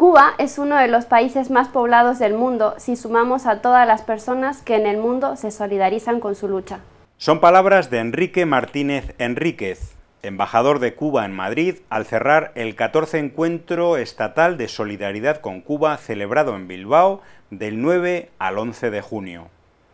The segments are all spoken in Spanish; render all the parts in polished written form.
Cuba es uno de los países más poblados del mundo si sumamos a todas las personas que en el mundo se solidarizan con su lucha. Son palabras de Enrique Martínez Enríquez, embajador de Cuba en Madrid, al cerrar el 14 Encuentro Estatal de Solidaridad con Cuba celebrado en Bilbao del 9 al 11 de junio.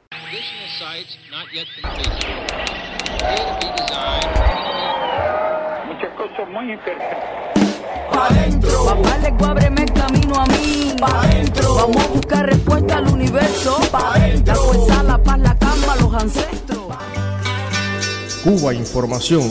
Muchas cosas muy interesantes. Pa' dentro, papá le ábreme el camino a mí. Pa' dentro, vamos a buscar respuesta al universo. Pa' dentro, la fuerza, la paz, la calma, los ancestros. Cuba Información.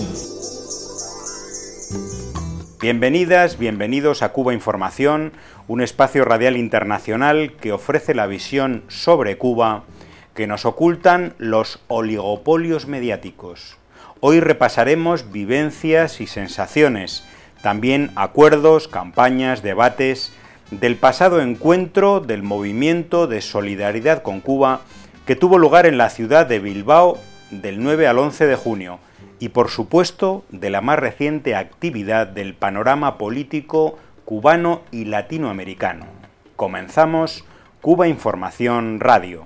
Bienvenidas, bienvenidos a Cuba Información, un espacio radial internacional que ofrece la visión sobre Cuba que nos ocultan los oligopolios mediáticos. Hoy repasaremos vivencias y sensaciones, también acuerdos, campañas, debates del pasado encuentro del movimiento de solidaridad con Cuba que tuvo lugar en la ciudad de Bilbao del 9 al 11 de junio y, por supuesto, de la más reciente actividad del panorama político cubano y latinoamericano. Comenzamos Cuba Información Radio.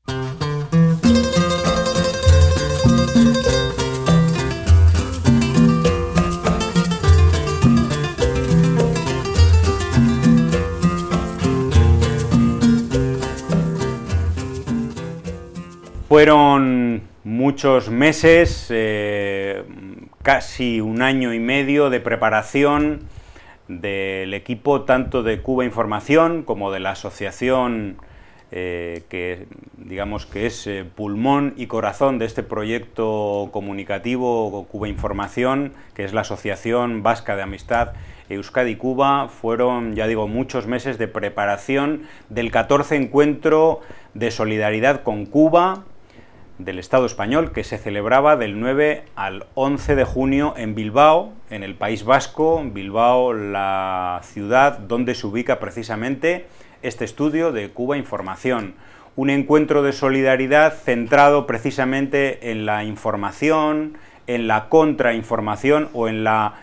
Fueron muchos meses, casi un año y medio de preparación del equipo tanto de Cuba Información como de la asociación que digamos que es pulmón y corazón de este proyecto comunicativo Cuba Información, que es la Asociación Vasca de Amistad Euskadi-Cuba. Fueron, ya digo, muchos meses de preparación del 14 Encuentro de Solidaridad con Cuba del Estado español, que se celebraba del 9 al 11 de junio en Bilbao, en el País Vasco. Bilbao, la ciudad donde se ubica precisamente este estudio de Cuba Información. Un encuentro de solidaridad centrado precisamente en la información, en la contrainformación o en la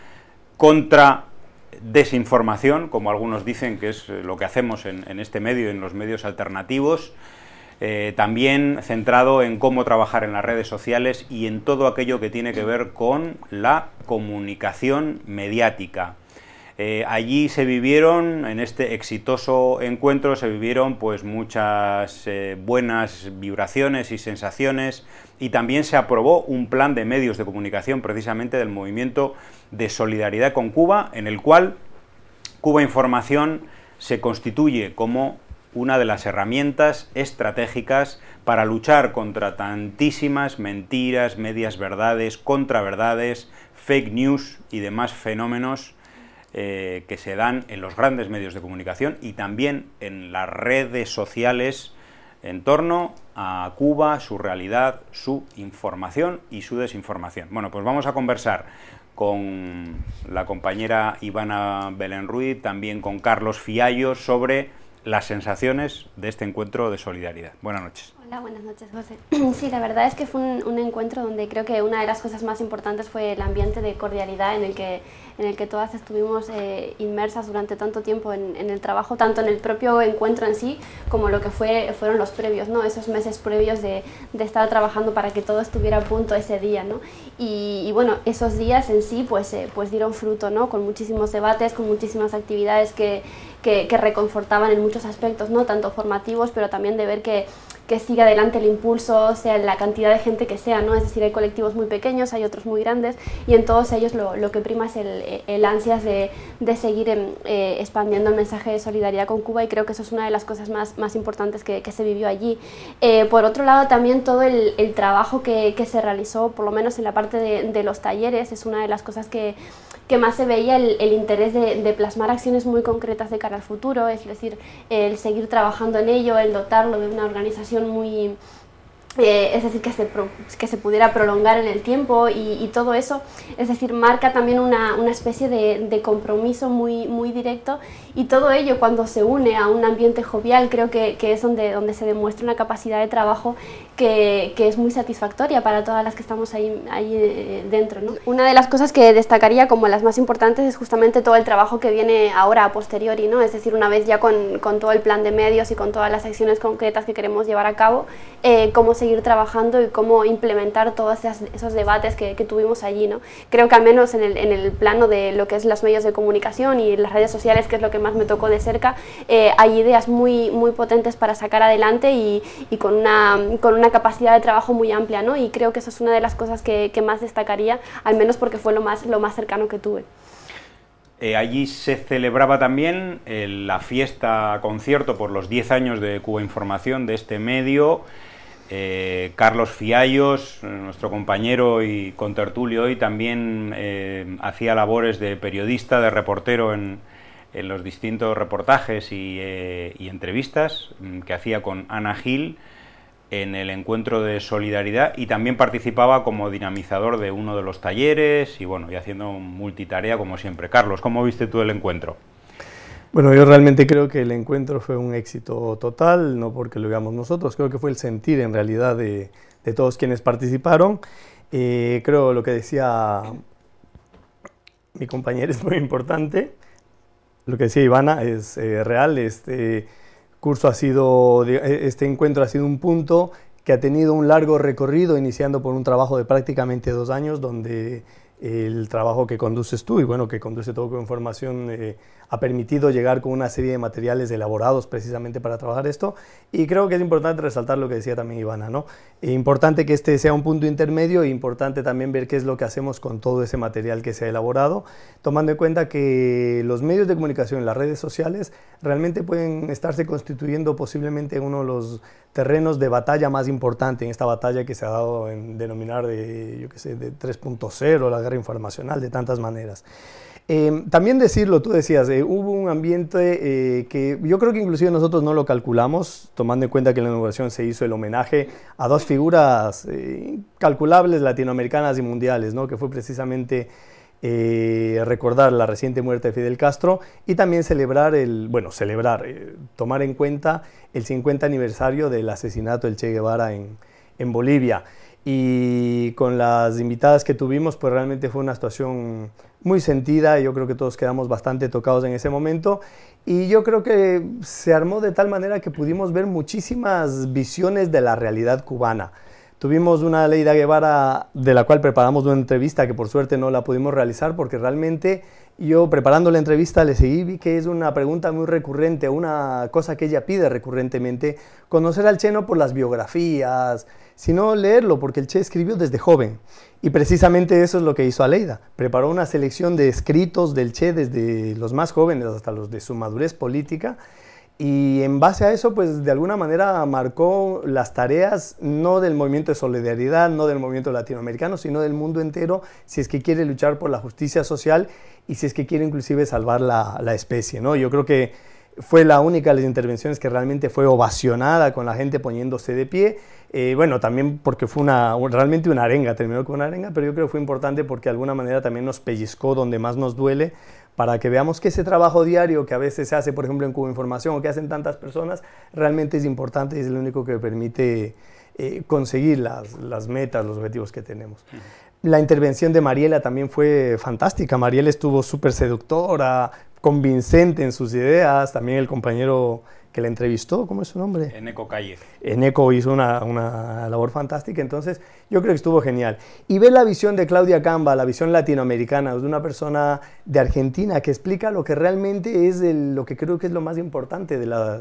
contradesinformación, como algunos dicen que es lo que hacemos en este medio, en los medios alternativos. También centrado en cómo trabajar en las redes sociales y en todo aquello que tiene que ver con la comunicación mediática. Allí se vivieron, en este exitoso encuentro, se vivieron pues muchas buenas vibraciones y sensaciones, y también se aprobó un plan de medios de comunicación precisamente del movimiento de solidaridad con Cuba, en el cual Cuba Información se constituye como una de las herramientas estratégicas para luchar contra tantísimas mentiras, medias verdades, contraverdades, fake news y demás fenómenos que se dan en los grandes medios de comunicación y también en las redes sociales en torno a Cuba, su realidad, su información y su desinformación. Bueno, pues vamos a conversar con la compañera Ivana Belén Ruiz, también con Carlos Fiallo, sobre las sensaciones de este encuentro de solidaridad. Buenas noches. Hola, buenas noches, José. Sí, la verdad es que fue un encuentro donde creo que una de las cosas más importantes fue el ambiente de cordialidad en el que todas estuvimos inmersas durante tanto tiempo en el trabajo, tanto en el propio encuentro en sí, como lo que fueron los previos, ¿no? Esos meses previos de estar trabajando para que todo estuviera a punto ese día, ¿no? Y bueno, esos días en sí pues dieron fruto, ¿no? Con muchísimos debates, con muchísimas actividades que reconfortaban en muchos aspectos, ¿no? Tanto formativos, pero también de ver que siga adelante el impulso, sea la cantidad de gente que sea, ¿no? Es decir, hay colectivos muy pequeños, hay otros muy grandes, y en todos ellos lo que prima es el ansias de seguir expandiendo el mensaje de solidaridad con Cuba, y creo que eso es una de las cosas más importantes que se vivió allí. Por otro lado, también todo el trabajo que se realizó, por lo menos en la parte de los talleres, es una de las cosas que más se veía el interés de plasmar acciones muy concretas de cara al futuro, es decir, el seguir trabajando en ello, el dotarlo de una organización muy es decir, que se pudiera prolongar en el tiempo y todo eso, es decir, marca también una especie de compromiso muy directo, y todo ello cuando se une a un ambiente jovial creo que es donde se demuestra una capacidad de trabajo que es muy satisfactoria para todas las que estamos ahí dentro, ¿no? Una de las cosas que destacaría como las más importantes es justamente todo el trabajo que viene ahora a posteriori, ¿no? Es decir, una vez ya con todo el plan de medios y con todas las acciones concretas que queremos llevar a cabo, cómo seguir trabajando y cómo implementar todos esos debates que tuvimos allí, ¿no? Creo que al menos en el plano de lo que es los medios de comunicación y las redes sociales, que es lo que más me tocó de cerca, hay ideas muy potentes para sacar adelante y con una capacidad de trabajo muy amplia, ¿no? Y creo que eso es una de las cosas que más destacaría, al menos porque fue lo más cercano que tuve. Allí se celebraba también la fiesta concierto por los 10 años de Cuba Información, de este medio. Carlos Fiallos, nuestro compañero y contertulio hoy, también hacía labores de periodista, de reportero en los distintos reportajes y entrevistas que hacía con Ana Gil en el encuentro de solidaridad, y también participaba como dinamizador de uno de los talleres y bueno, y haciendo multitarea como siempre. Carlos, ¿cómo viste tú el encuentro? Bueno, yo realmente creo que el encuentro fue un éxito total, no porque lo digamos nosotros, creo que fue el sentir en realidad de todos quienes participaron. Creo lo que decía mi compañero es muy importante, lo que decía Ivana es real. Este encuentro ha sido un punto que ha tenido un largo recorrido, iniciando por un trabajo de prácticamente 2 años, donde el trabajo que conduces tú y bueno, que conduce todo con información ha permitido llegar con una serie de materiales elaborados precisamente para trabajar esto, y creo que es importante resaltar lo que decía también Ivana, ¿no? Importante que este sea un punto intermedio, e importante también ver qué es lo que hacemos con todo ese material que se ha elaborado, tomando en cuenta que los medios de comunicación, las redes sociales, realmente pueden estarse constituyendo posiblemente uno de los terrenos de batalla más importante en esta batalla que se ha dado en denominar de 3.0, la guerra informacional, de tantas maneras. También decirlo, tú decías, hubo un ambiente que yo creo que inclusive nosotros no lo calculamos, tomando en cuenta que en la inauguración se hizo el homenaje a 2 figuras incalculables latinoamericanas y mundiales, ¿no? Que fue precisamente recordar la reciente muerte de Fidel Castro y también tomar en cuenta el 50 aniversario del asesinato del Che Guevara en Bolivia. Y con las invitadas que tuvimos, pues realmente fue una situación muy sentida, y yo creo que todos quedamos bastante tocados en ese momento, y yo creo que se armó de tal manera que pudimos ver muchísimas visiones de la realidad cubana. Tuvimos una Leida Guevara de la cual preparamos una entrevista que por suerte no la pudimos realizar, porque realmente yo preparando la entrevista le seguí, vi que es una pregunta muy recurrente, una cosa que ella pide recurrentemente, conocer al Che no por las biografías, sino leerlo, porque el Che escribió desde joven, y precisamente eso es lo que hizo Aleida. Preparó una selección de escritos del Che desde los más jóvenes hasta los de su madurez política, y en base a eso, pues de alguna manera marcó las tareas no del movimiento de solidaridad, no del movimiento latinoamericano, sino del mundo entero, si es que quiere luchar por la justicia social y si es que quiere inclusive salvar la especie, ¿no? Yo creo que fue la única de las intervenciones que realmente fue ovacionada, con la gente poniéndose de pie. Bueno, también porque fue realmente una arenga, terminó con una arenga, pero yo creo que fue importante porque de alguna manera también nos pellizcó donde más nos duele, para que veamos que ese trabajo diario que a veces se hace, por ejemplo, en Cuba Información, o que hacen tantas personas, realmente es importante y es lo único que permite conseguir las metas, los objetivos que tenemos. La intervención de Mariela también fue fantástica. Mariela estuvo súper seductora, convincente en sus ideas. También el compañero que la entrevistó, ¿cómo es su nombre? Eneco Calle. Eneco hizo una labor fantástica, entonces yo creo que estuvo genial. Y ver la visión de Claudia Camba, la visión latinoamericana, de una persona de Argentina que explica lo que realmente es lo que creo que es lo más importante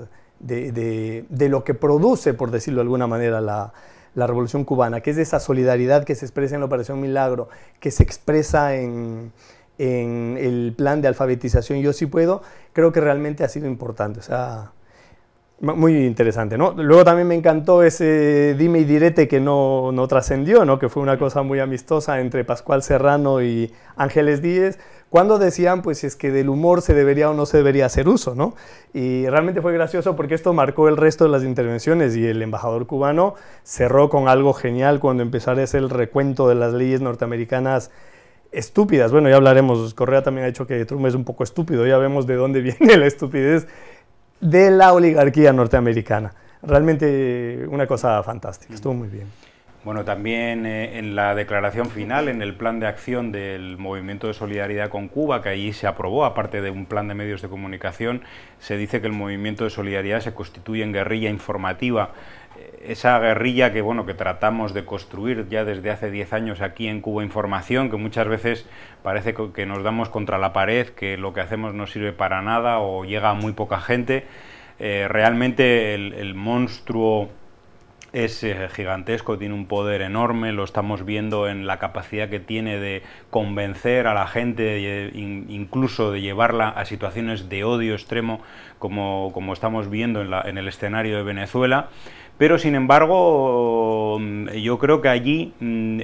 de lo que produce, por decirlo de alguna manera, la Revolución Cubana, que es esa solidaridad que se expresa en la Operación Milagro, que se expresa en el plan de alfabetización Yo Sí Puedo. Creo que realmente ha sido importante. O sea, Muy interesante, ¿no? Luego también me encantó ese dime y direte que no trascendió, ¿no? Que fue una cosa muy amistosa entre Pascual Serrano y Ángeles Díez, cuando decían, pues, es que del humor se debería o no se debería hacer uso, ¿no? Y realmente fue gracioso porque esto marcó el resto de las intervenciones y el embajador cubano cerró con algo genial cuando empezó a hacer el recuento de las leyes norteamericanas estúpidas. Bueno, ya hablaremos, Correa también ha dicho que Trump es un poco estúpido, ya vemos de dónde viene la estupidez de la oligarquía norteamericana. Realmente una cosa fantástica, estuvo muy bien. Bueno, también en la declaración final, en el plan de acción del Movimiento de Solidaridad con Cuba, que allí se aprobó, aparte de un plan de medios de comunicación, se dice que el Movimiento de Solidaridad se constituye en guerrilla informativa. Esa guerrilla que, bueno, que tratamos de construir ya desde hace 10 años aquí en Cuba Información, que muchas veces parece que nos damos contra la pared, que lo que hacemos no sirve para nada o llega a muy poca gente. Realmente el monstruo es gigantesco, tiene un poder enorme, lo estamos viendo en la capacidad que tiene de convencer a la gente, incluso de llevarla a situaciones de odio extremo, como estamos viendo en el escenario de Venezuela. Pero, sin embargo, yo creo que allí,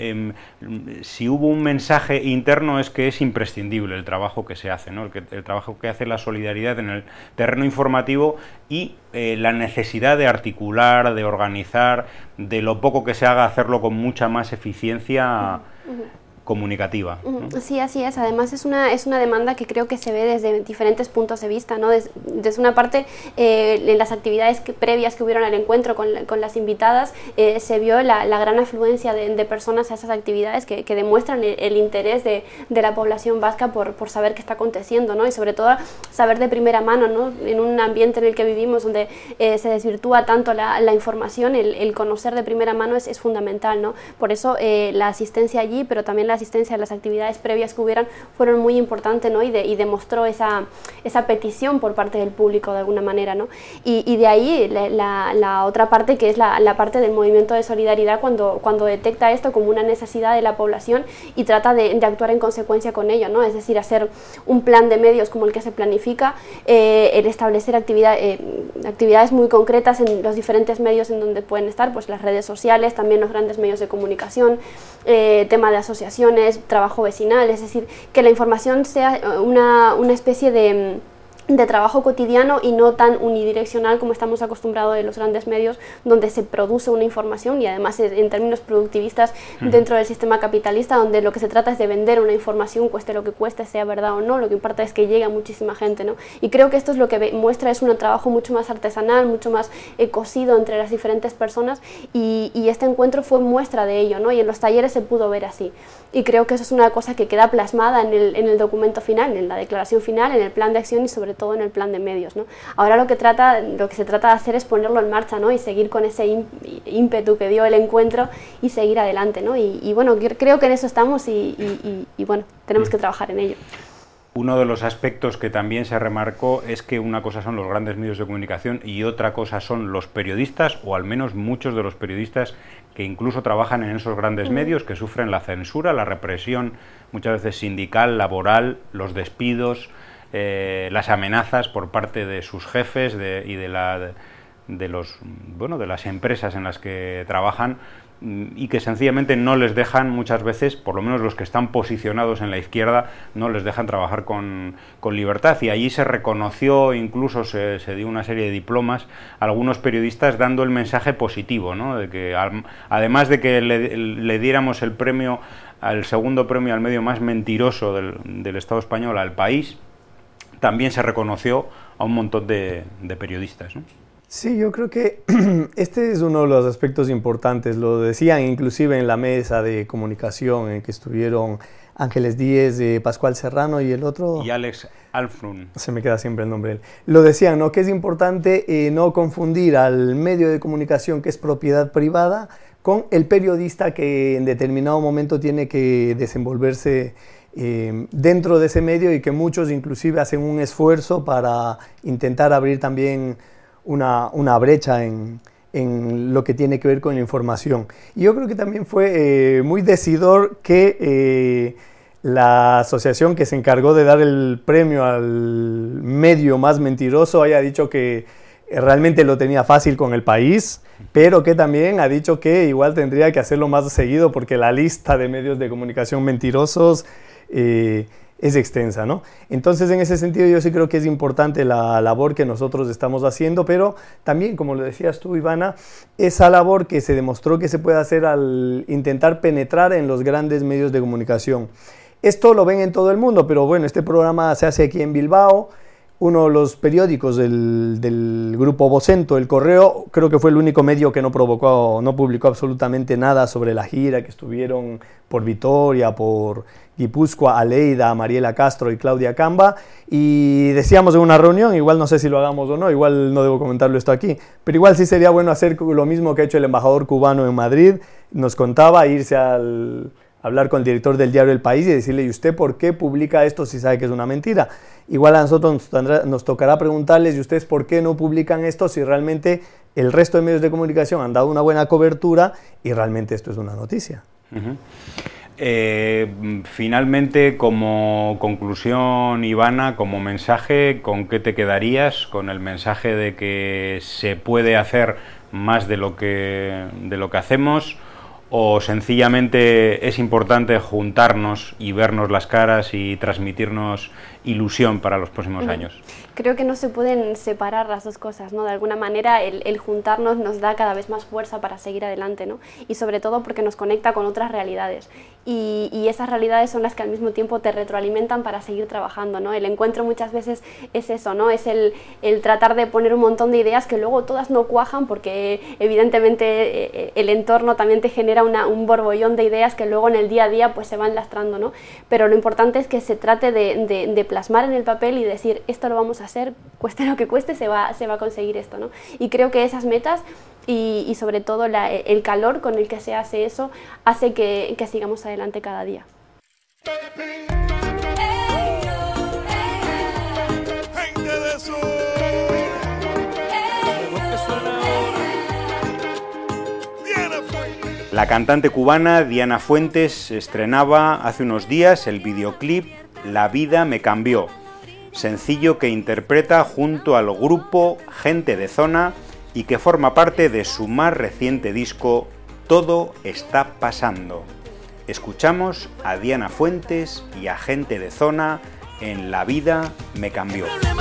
si hubo un mensaje interno, es que es imprescindible el trabajo que se hace, ¿no? El trabajo que hace la solidaridad en el terreno informativo y la necesidad de articular, de organizar, de lo poco que se haga, hacerlo con mucha más eficiencia comunicativa, ¿no? Sí, así es. Además es una demanda que creo que se ve desde diferentes puntos de vista, ¿no? Desde una parte, en las actividades previas que hubieron al encuentro con las invitadas, se vio la gran afluencia de personas a esas actividades que demuestran el interés de la población vasca por saber qué está aconteciendo, ¿no? Y sobre todo saber de primera mano, ¿no? En un ambiente en el que vivimos donde se desvirtúa tanto la información, el conocer de primera mano es fundamental, ¿no? Por eso la asistencia allí, pero también la asistencia a las actividades previas que hubieran fueron muy importantes, ¿no? Y demostró esa petición por parte del público de alguna manera, ¿no? Y de ahí la otra parte, que es la parte del movimiento de solidaridad, cuando detecta esto como una necesidad de la población y trata de actuar en consecuencia con ello, ¿no? Es decir, hacer un plan de medios como el que se planifica, el establecer actividades muy concretas en los diferentes medios en donde pueden estar, pues las redes sociales, también los grandes medios de comunicación, tema de asociaciones, trabajo vecinal, es decir, que la información sea una especie de trabajo cotidiano y no tan unidireccional como estamos acostumbrados en los grandes medios, donde se produce una información y además en términos productivistas dentro del sistema capitalista, donde lo que se trata es de vender una información, cueste lo que cueste, sea verdad o no, lo que importa es que llegue a muchísima gente, ¿no? Y creo que esto es lo que muestra, es un trabajo mucho más artesanal, mucho más cosido entre las diferentes personas y este encuentro fue muestra de ello, ¿no? Y en los talleres se pudo ver así. Y creo que eso es una cosa que queda plasmada en el documento final, en la declaración final, en el plan de acción y sobre todo en el plan de medios, ¿no? Ahora lo que se trata de hacer es ponerlo en marcha, ¿no? Y seguir con ese ímpetu que dio el encuentro y seguir adelante, ¿no? Y bueno, creo que en eso estamos y bueno, tenemos que trabajar en ello. Uno de los aspectos que también se remarcó es que una cosa son los grandes medios de comunicación y otra cosa son los periodistas, o al menos muchos de los periodistas que incluso trabajan en esos grandes medios, que sufren la censura, la represión, muchas veces sindical, laboral, los despidos, las amenazas por parte de sus jefes y de las empresas en las que trabajan, y que sencillamente no les dejan muchas veces, por lo menos los que están posicionados en la izquierda, no les dejan trabajar con libertad. Y allí se reconoció, incluso se dio una serie de diplomas a algunos periodistas dando el mensaje positivo, ¿no? De que además de que le diéramos el segundo premio al medio más mentiroso del Estado español, al País, también se reconoció a un montón de periodistas, ¿no? Sí, yo creo que este es uno de los aspectos importantes. Lo decían inclusive en la mesa de comunicación en que estuvieron Ángeles Díez, Pascual Serrano y el otro... Y Alex Alfrun. Se me queda siempre el nombre de él. Lo decían, ¿no? Que es importante no confundir al medio de comunicación, que es propiedad privada, con el periodista que en determinado momento tiene que desenvolverse dentro de ese medio, y que muchos inclusive hacen un esfuerzo para intentar abrir también una brecha en lo que tiene que ver con la información. Y yo creo que también fue muy decidor que la asociación que se encargó de dar el premio al medio más mentiroso haya dicho que realmente lo tenía fácil con El País, pero que también ha dicho que igual tendría que hacerlo más seguido porque la lista de medios de comunicación mentirosos es extensa, ¿no? Entonces, en ese sentido, yo sí creo que es importante la labor que nosotros estamos haciendo, pero también, como lo decías tú, Ivana, esa labor que se demostró que se puede hacer al intentar penetrar en los grandes medios de comunicación. Esto lo ven en todo el mundo, pero bueno, este programa se hace aquí en Bilbao. Uno de los periódicos del grupo Vocento, El Correo, creo que fue el único medio que no publicó absolutamente nada sobre la gira que estuvieron por Vitoria, por Guipúzcoa, Aleida, Mariela Castro y Claudia Camba, y decíamos en una reunión, igual no sé si lo hagamos o no, igual no debo comentarlo esto aquí, pero igual sí sería bueno hacer lo mismo que ha hecho el embajador cubano en Madrid. Nos contaba irse hablar con el director del diario El País y decirle, ¿y usted por qué publica esto si sabe que es una mentira? Igual a nosotros nos tocará preguntarles, ¿y ustedes por qué no publican esto si realmente el resto de medios de comunicación han dado una buena cobertura y realmente esto es una noticia? Finalmente, como conclusión, Ivana, como mensaje, ¿con qué te quedarías? ¿Con el mensaje de que se puede hacer más de lo que hacemos? ¿O sencillamente es importante juntarnos y vernos las caras y transmitirnos ilusión para los próximos años? Creo que no se pueden separar las dos cosas, ¿no? De alguna manera el juntarnos nos da cada vez más fuerza para seguir adelante, ¿no? Y sobre todo porque nos conecta con otras realidades. Y esas realidades son las que al mismo tiempo te retroalimentan para seguir trabajando, ¿no? El encuentro muchas veces es eso, ¿no? Es el tratar de poner un montón de ideas que luego todas no cuajan porque evidentemente el entorno también te genera un borbollón de ideas que luego en el día a día pues se van lastrando, ¿no? Pero lo importante es que se trate de plasmar en el papel y decir, esto lo vamos a hacer, cueste lo que cueste, se va a conseguir esto, ¿no? Y creo que esas metas y sobre todo el calor con el que se hace eso hace que sigamos adelante cada día. La cantante cubana Diana Fuentes estrenaba hace unos días el videoclip La vida me cambió, sencillo que interpreta junto al grupo Gente de Zona y que forma parte de su más reciente disco Todo está pasando. Escuchamos a Diana Fuentes y a Gente de Zona en La vida me cambió.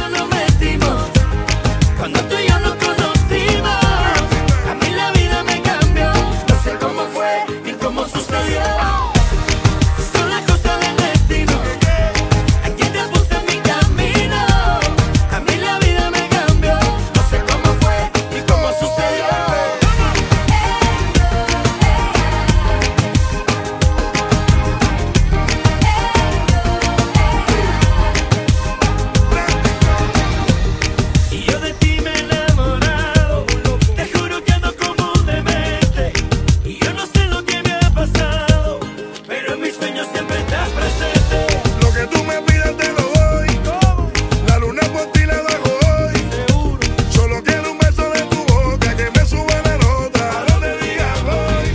Cuando tú y yo nos conocimos, a mí la vida me cambió. No sé cómo fue ni cómo sucedió. Son las cosas del destino. Aquí te puse en mi camino. A mí la vida me cambió. No sé cómo fue ni cómo sucedió. Y yo de ti me he enamorado. Te juro que ando como un demente. Y yo no sé lo que me ha pasado, pero en mis sueños siempre estás presente. Lo que tú me pidas te lo doy. La luna por ti la bajo hoy. Solo quiero un beso de tu boca que me suba la nota. A donde digas voy.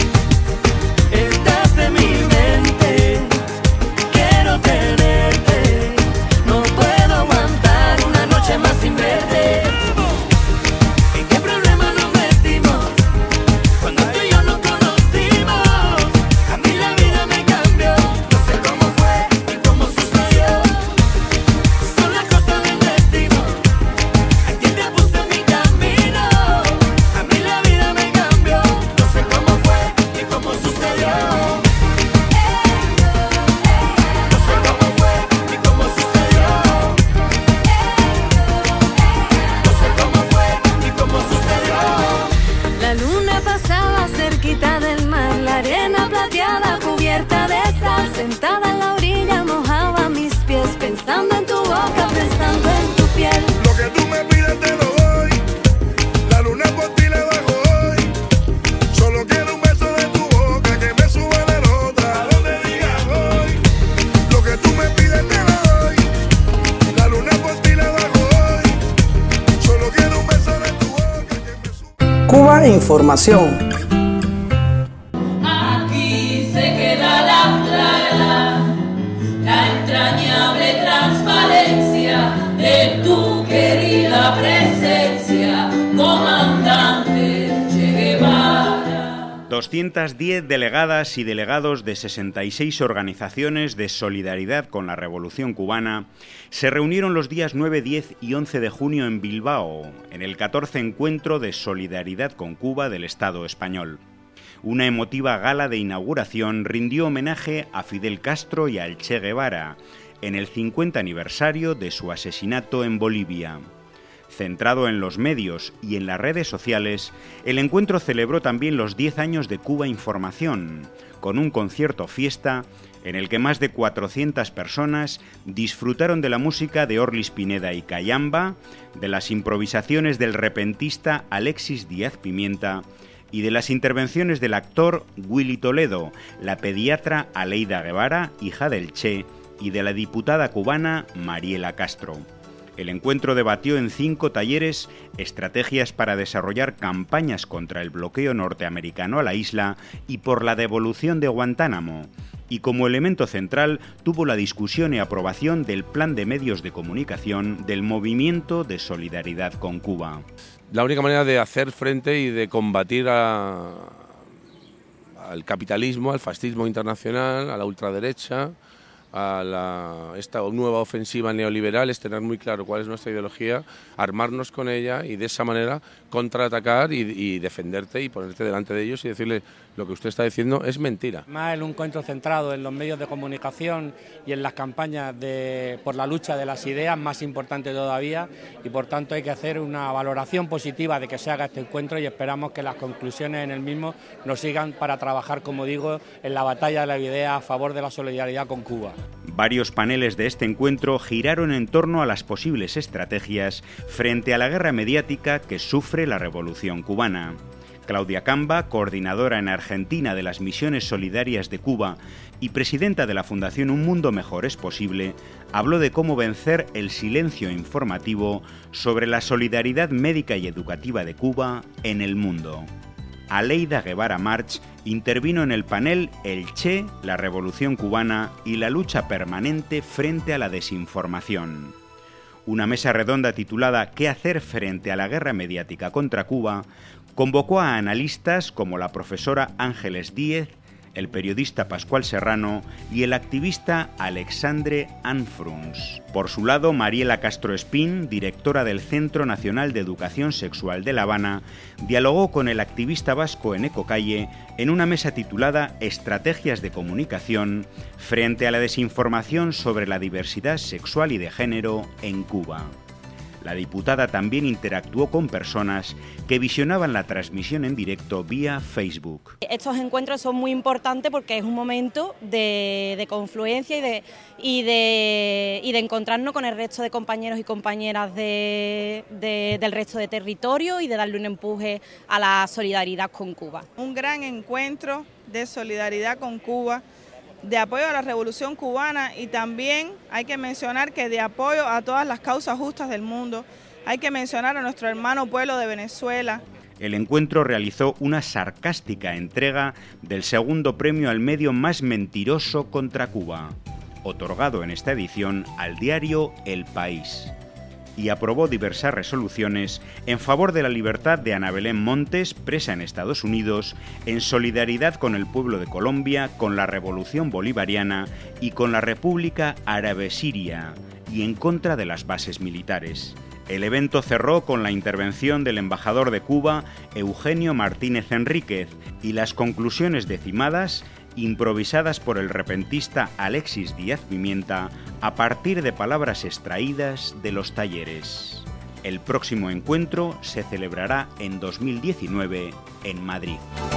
Estás en mi mente, quiero tenerte. No puedo aguantar una noche más sin verte. ¿En qué problema nos metimos? Cuando tú y yo nos conocimos, a mí la vida me cambió. No sé cómo fue ni cómo sucedió. Son las cosas del destino. Aquí te puse en mi camino. A mí la vida me cambió. No sé cómo fue ni cómo sucedió. No sé cómo fue ni cómo sucedió. No sé cómo fue ni cómo sucedió. La luna pasaba cerquita del mar, la arena plateada cubierta de sal. Sentada en la orilla mojaba mis pies, pensando en tu boca, pensando en tu piel. Lo que tú me pidas te lo doy. La luna por ti la bajo hoy. Solo quiero un beso de tu boca que me suba la nota. A donde digas voy. Lo que tú me pidas te lo doy. La luna por ti la bajo hoy. Solo quiero un beso de tu boca que me suba. Cuba Información. Aquí se queda la entrañable transparencia de tu querida presencia. 210 delegadas y delegados de 66 organizaciones de solidaridad con la Revolución Cubana se reunieron los días 9, 10 y 11 de junio en Bilbao, en el 14 Encuentro de Solidaridad con Cuba del Estado español. Una emotiva gala de inauguración rindió homenaje a Fidel Castro y al Che Guevara, en el 50 aniversario de su asesinato en Bolivia. Centrado en los medios y en las redes sociales, el encuentro celebró también los 10 años de Cuba Información, con un concierto fiesta en el que más de 400 personas disfrutaron de la música de Orlis Pineda y Cayamba, de las improvisaciones del repentista Alexis Díaz Pimienta y de las intervenciones del actor Willy Toledo, la pediatra Aleida Guevara, hija del Che, y de la diputada cubana Mariela Castro. El encuentro debatió en 5 talleres estrategias para desarrollar campañas contra el bloqueo norteamericano a la isla y por la devolución de Guantánamo, y como elemento central tuvo la discusión y aprobación del Plan de Medios de Comunicación del Movimiento de Solidaridad con Cuba. La única manera de hacer frente y de combatir al capitalismo, al fascismo internacional, a la ultraderecha, a esta nueva ofensiva neoliberal es tener muy claro cuál es nuestra ideología, armarnos con ella y de esa manera contraatacar y defenderte y ponerte delante de ellos y decirle lo que usted está diciendo es mentira. Más el encuentro centrado en los medios de comunicación y en las campañas por la lucha de las ideas, más importante todavía, y por tanto hay que hacer una valoración positiva de que se haga este encuentro y esperamos que las conclusiones en el mismo nos sigan para trabajar, como digo, en la batalla de la idea a favor de la solidaridad con Cuba. Varios paneles de este encuentro giraron en torno a las posibles estrategias frente a la guerra mediática que sufre la Revolución Cubana. Claudia Camba, coordinadora en Argentina de las Misiones Solidarias de Cuba y presidenta de la Fundación Un Mundo Mejor es Posible, habló de cómo vencer el silencio informativo sobre la solidaridad médica y educativa de Cuba en el mundo. Aleida Guevara March intervino en el panel El Che, la Revolución Cubana y la lucha permanente frente a la desinformación. Una mesa redonda titulada ¿Qué hacer frente a la guerra mediática contra Cuba? Convocó a analistas como la profesora Ángeles Díez, el periodista Pascual Serrano y el activista Alexandre Anfruns. Por su lado, Mariela Castro Espín, directora del Centro Nacional de Educación Sexual de La Habana, dialogó con el activista vasco Eneco Calle en una mesa titulada Estrategias de comunicación frente a la desinformación sobre la diversidad sexual y de género en Cuba. La diputada también interactuó con personas que visionaban la transmisión en directo vía Facebook. Estos encuentros son muy importantes porque es un momento de confluencia y de encontrarnos con el resto de compañeros y compañeras del resto de territorio y de darle un empuje a la solidaridad con Cuba. Un gran encuentro de solidaridad con Cuba, de apoyo a la Revolución Cubana, y también hay que mencionar que de apoyo a todas las causas justas del mundo. Hay que mencionar a nuestro hermano pueblo de Venezuela. El encuentro realizó una sarcástica entrega del segundo premio al medio más mentiroso contra Cuba, otorgado en esta edición al diario El País, y aprobó diversas resoluciones en favor de la libertad de Ana Belén Montes, presa en Estados Unidos, en solidaridad con el pueblo de Colombia, con la Revolución Bolivariana y con la República Árabe Siria, y en contra de las bases militares. El evento cerró con la intervención del embajador de Cuba, Eugenio Martínez Enríquez, y las conclusiones decimadas, improvisadas por el repentista Alexis Díaz Pimienta, a partir de palabras extraídas de los talleres. El próximo encuentro se celebrará en 2019 en Madrid.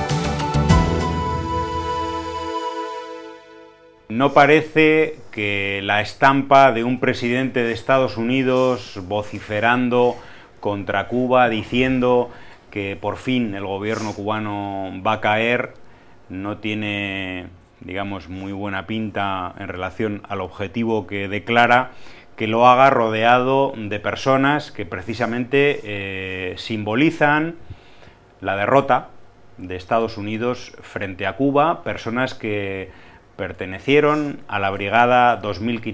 No parece que la estampa de un presidente de Estados Unidos vociferando contra Cuba, diciendo que por fin el gobierno cubano va a caer, no tiene, digamos, muy buena pinta en relación al objetivo que declara, que lo haga rodeado de personas que precisamente simbolizan la derrota de Estados Unidos frente a Cuba, personas que pertenecieron a la Brigada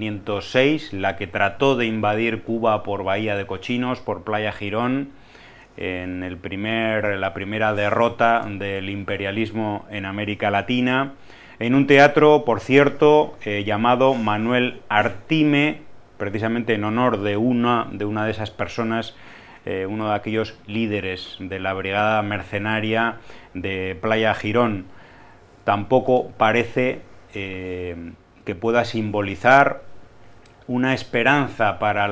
2506, la que trató de invadir Cuba por Bahía de Cochinos, por Playa Girón, en la primera derrota del imperialismo en América Latina, en un teatro, por cierto, llamado Manuel Artime, precisamente en honor de una de esas personas, uno de aquellos líderes de la brigada mercenaria de Playa Girón. Tampoco parece que pueda simbolizar una esperanza para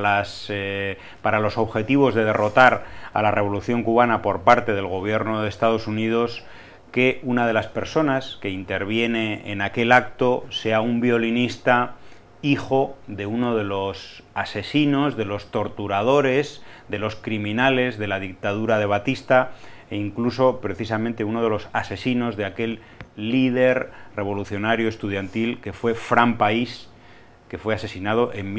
los objetivos de derrotar a la Revolución Cubana por parte del gobierno de Estados Unidos, que una de las personas que interviene en aquel acto sea un violinista hijo de uno de los asesinos, de los torturadores, de los criminales de la dictadura de Batista, e incluso precisamente uno de los asesinos de aquel líder revolucionario estudiantil que fue Fran País, que fue asesinado en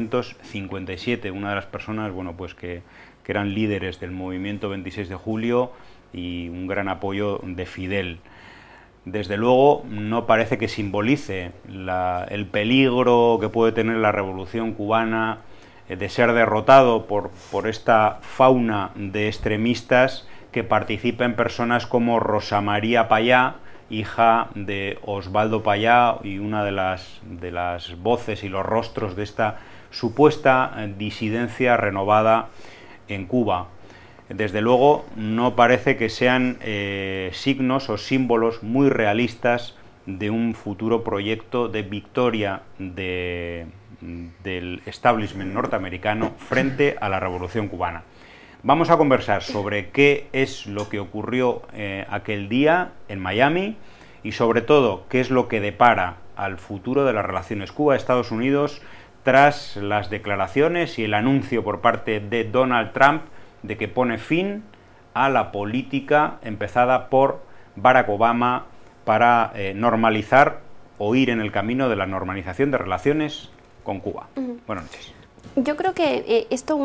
1957, una de las personas, bueno, pues que eran líderes del movimiento 26 de julio y un gran apoyo de Fidel. Desde luego no parece que simbolice el peligro que puede tener la Revolución Cubana de ser derrotado por esta fauna de extremistas que participa en personas como Rosa María Payá, hija de Osvaldo Payá y una de las voces y los rostros de esta supuesta disidencia renovada en Cuba. Desde luego no parece que sean signos o símbolos muy realistas de un futuro proyecto de victoria del establishment norteamericano frente a la Revolución Cubana. Vamos a conversar sobre qué es lo que ocurrió aquel día en Miami y sobre todo qué es lo que depara al futuro de las relaciones Cuba-Estados Unidos tras las declaraciones y el anuncio por parte de Donald Trump de que pone fin a la política empezada por Barack Obama para normalizar o ir en el camino de la normalización de relaciones con Cuba. Buenas noches. Yo creo que esto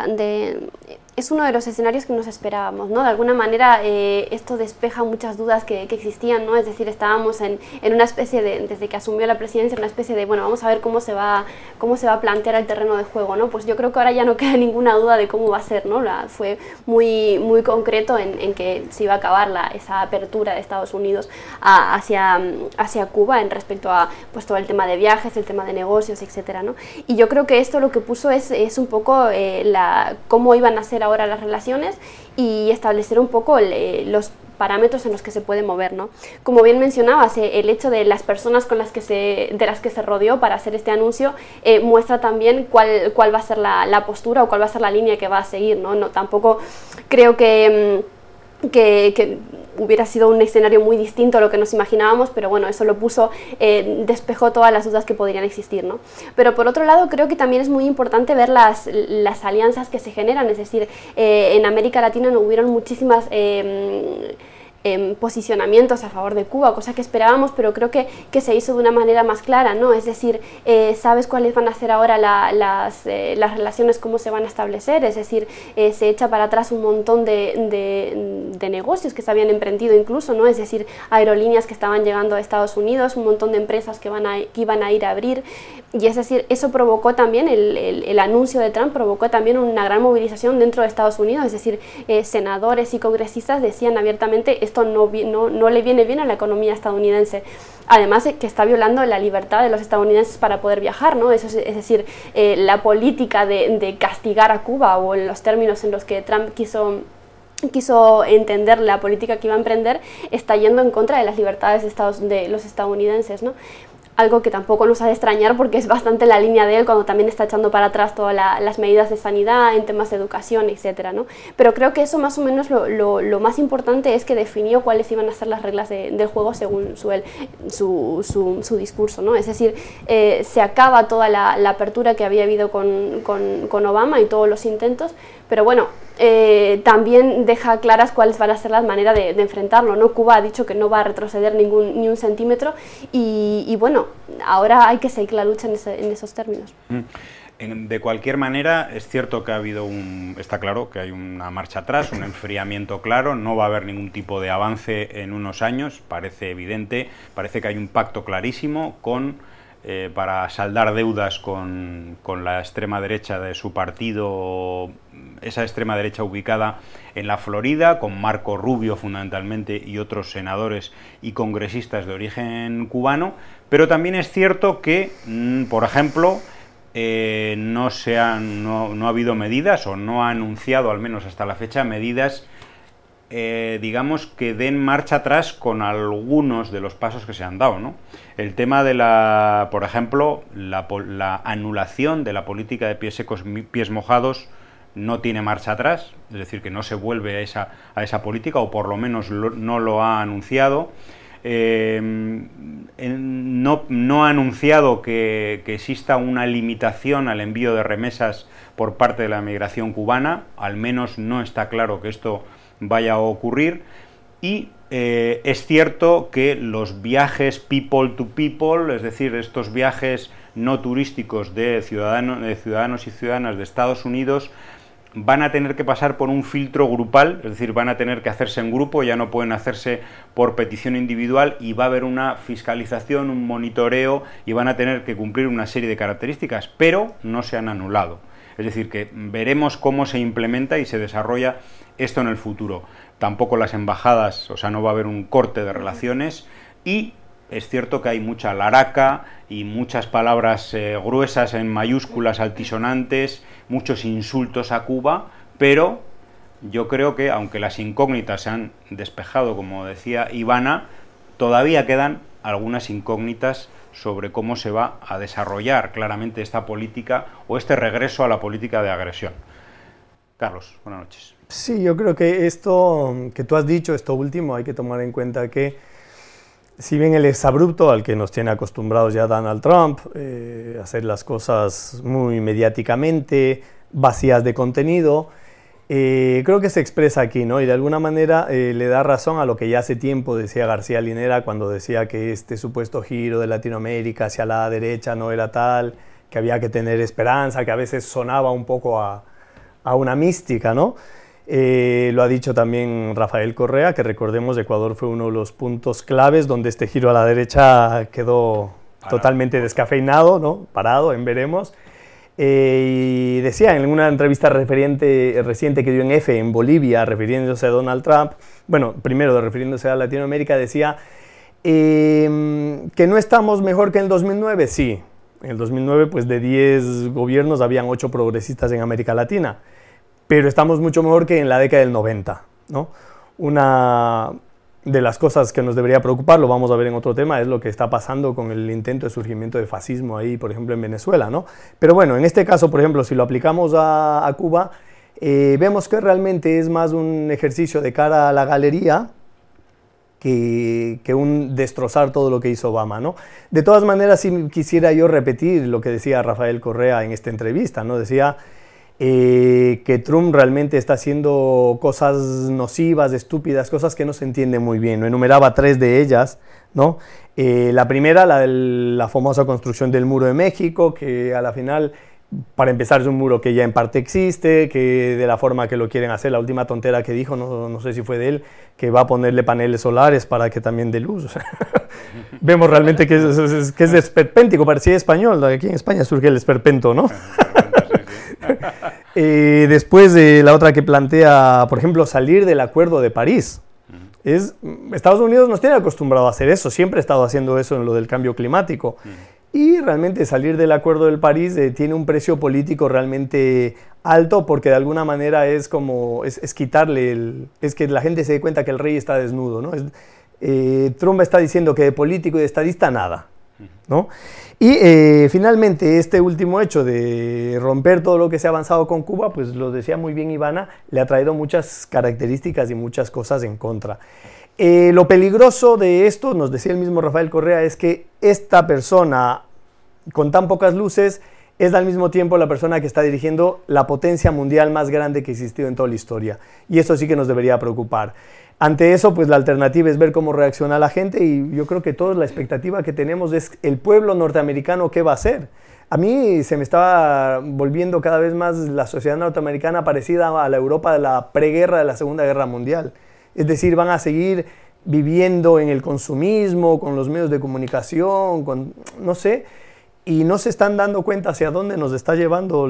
es uno de los escenarios que nos esperábamos, ¿no? De alguna manera esto despeja muchas dudas que existían, ¿no? Es decir, estábamos en una especie de, desde que asumió la presidencia, una especie de, bueno, vamos a ver cómo se va a plantear el terreno de juego, ¿no? Pues yo creo que ahora ya no queda ninguna duda de cómo va a ser, ¿no? Fue muy concreto en que se iba a acabar esa apertura de Estados Unidos hacia Cuba en respecto a pues todo el tema de viajes, el tema de negocios, etcétera, ¿no? Y yo creo que esto lo que puso es un poco cómo iban a ser ahora las relaciones y establecer un poco los parámetros en los que se puede mover, ¿no? Como bien mencionabas, el hecho de las personas de las que se rodeó para hacer este anuncio muestra también cuál va a ser la postura o cuál va a ser la línea que va a seguir, ¿no? Tampoco creo que hubiera sido un escenario muy distinto a lo que nos imaginábamos, pero bueno, eso lo despejó todas las dudas que podrían existir, ¿no? Pero por otro lado, creo que también es muy importante ver las alianzas que se generan, es decir, en América Latina no hubieron muchísimas posicionamientos a favor de Cuba, cosa que esperábamos, pero creo que se hizo de una manera más clara, ¿no? Es decir, sabes cuáles van a ser ahora las relaciones, cómo se van a establecer, es decir, se echa para atrás un montón de negocios que se habían emprendido incluso, ¿no? Es decir, aerolíneas que estaban llegando a Estados Unidos, un montón de empresas que iban a ir a abrir, y es decir, eso provocó también, el anuncio de Trump provocó también una gran movilización dentro de Estados Unidos, es decir, senadores y congresistas decían abiertamente esto no le viene bien a la economía estadounidense. Además que está violando la libertad de los estadounidenses para poder viajar, ¿no? Es decir, la política de castigar a Cuba, o en los términos en los que Trump quiso entender la política que iba a emprender, está yendo en contra de las libertades de los estadounidenses, ¿no? Algo que tampoco nos ha de extrañar porque es bastante la línea de él cuando también está echando para atrás todas las medidas de sanidad en temas de educación, etcétera, ¿no? Pero creo que eso más o menos lo más importante es que definió cuáles iban a ser las reglas del juego según su discurso, ¿no? Es decir, se acaba toda la apertura que había habido con Obama y todos los intentos, pero bueno, también deja claras cuáles van a ser las maneras de enfrentarlo, ¿no? Cuba ha dicho que no va a retroceder ni un centímetro y bueno, ahora hay que seguir la lucha en esos términos. De cualquier manera, es cierto que está claro que hay una marcha atrás, un enfriamiento claro, no va a haber ningún tipo de avance en unos años, parece evidente, parece que hay un pacto clarísimo con para saldar deudas con la extrema derecha de su partido, esa extrema derecha ubicada en la Florida, con Marco Rubio fundamentalmente y otros senadores y congresistas de origen cubano, pero también es cierto que, por ejemplo, no ha habido medidas, o no ha anunciado, al menos hasta la fecha, medidas digamos que den marcha atrás con algunos de los pasos que se han dado, ¿no? El tema de por ejemplo, la anulación de la política de pies secos, pies mojados no tiene marcha atrás, es decir, que no se vuelve a esa política, o por lo menos no lo ha anunciado. No ha anunciado que exista una limitación al envío de remesas por parte de la migración cubana, al menos no está claro que esto vaya a ocurrir, y es cierto que los viajes people to people, es decir, estos viajes no turísticos de ciudadanos y ciudadanas de Estados Unidos, van a tener que pasar por un filtro grupal, es decir, van a tener que hacerse en grupo, ya no pueden hacerse por petición individual, y va a haber una fiscalización, un monitoreo, y van a tener que cumplir una serie de características, pero no se han anulado. Es decir, que veremos cómo se implementa y se desarrolla esto en el futuro. Tampoco las embajadas, o sea, no va a haber un corte de relaciones, y es cierto que hay mucha laraca y muchas palabras gruesas en mayúsculas altisonantes, muchos insultos a Cuba, pero yo creo que, aunque las incógnitas se han despejado, como decía Ivana, todavía quedan algunas incógnitas sobre cómo se va a desarrollar claramente esta política, o este regreso a la política de agresión. Carlos, buenas noches. Sí, yo creo que esto que tú has dicho, esto último, hay que tomar en cuenta que, si bien el exabrupto al que nos tiene acostumbrados ya Donald Trump, hacer las cosas muy mediáticamente, vacías de contenido, creo que se expresa aquí, ¿no? Y de alguna manera le da razón a lo que ya hace tiempo decía García Linera, cuando decía que este supuesto giro de Latinoamérica hacia la derecha no era tal, que había que tener esperanza, que a veces sonaba un poco a una mística, ¿no? Lo ha dicho también Rafael Correa, que recordemos, Ecuador fue uno de los puntos claves donde este giro a la derecha quedó totalmente descafeinado, ¿no? Parado en veremos. Y decía en una entrevista reciente que dio en EFE en Bolivia, refiriéndose a Donald Trump, bueno, primero refiriéndose a Latinoamérica, decía que no estamos mejor que en el 2009, sí. En el 2009, pues de 10 gobiernos habían 8 progresistas en América Latina, pero estamos mucho mejor que en la década del 90, ¿no? Una de las cosas que nos debería preocupar, lo vamos a ver en otro tema, es lo que está pasando con el intento de surgimiento de fascismo ahí, por ejemplo, en Venezuela, ¿no? Pero bueno, en este caso, por ejemplo, si lo aplicamos a Cuba, vemos que realmente es más un ejercicio de cara a la galería que un destrozar todo lo que hizo Obama, ¿no? De todas maneras, sí quisiera yo repetir lo que decía Rafael Correa en esta entrevista, ¿no? Decía que Trump realmente está haciendo cosas nocivas, estúpidas, cosas que no se entienden muy bien. Enumeraba 3 de ellas, ¿no? La primera, la famosa construcción del Muro de México, que a la final, para empezar, es un muro que ya en parte existe, que de la forma que lo quieren hacer, la última tontera que dijo, no sé si fue de él, que va a ponerle paneles solares para que también dé luz. O sea, vemos realmente que es esperpéntico, parecía español, aquí en España surge el esperpento, ¿no? Después la otra que plantea, por ejemplo, salir del Acuerdo de París. Estados Unidos nos tiene acostumbrado a hacer eso, siempre ha estado haciendo eso en lo del cambio climático. Y realmente salir del Acuerdo de París tiene un precio político realmente alto, porque de alguna manera es como, es quitarle, es que la gente se dé cuenta que el rey está desnudo, ¿no? Trump está diciendo que de político y de estadista nada, ¿no? Y finalmente este último hecho de romper todo lo que se ha avanzado con Cuba, pues lo decía muy bien Ivana, le ha traído muchas características y muchas cosas en contra. Lo peligroso de esto, nos decía el mismo Rafael Correa, es que esta persona con tan pocas luces es al mismo tiempo la persona que está dirigiendo la potencia mundial más grande que ha existido en toda la historia. Y eso sí que nos debería preocupar. Ante eso, pues la alternativa es ver cómo reacciona la gente, y yo creo que todos la expectativa que tenemos es el pueblo norteamericano qué va a hacer. A mí se me estaba volviendo cada vez más la sociedad norteamericana parecida a la Europa de la preguerra de la Segunda Guerra Mundial. Es decir, van a seguir viviendo en el consumismo, con los medios de comunicación, no sé. y no se están dando cuenta hacia dónde nos está llevando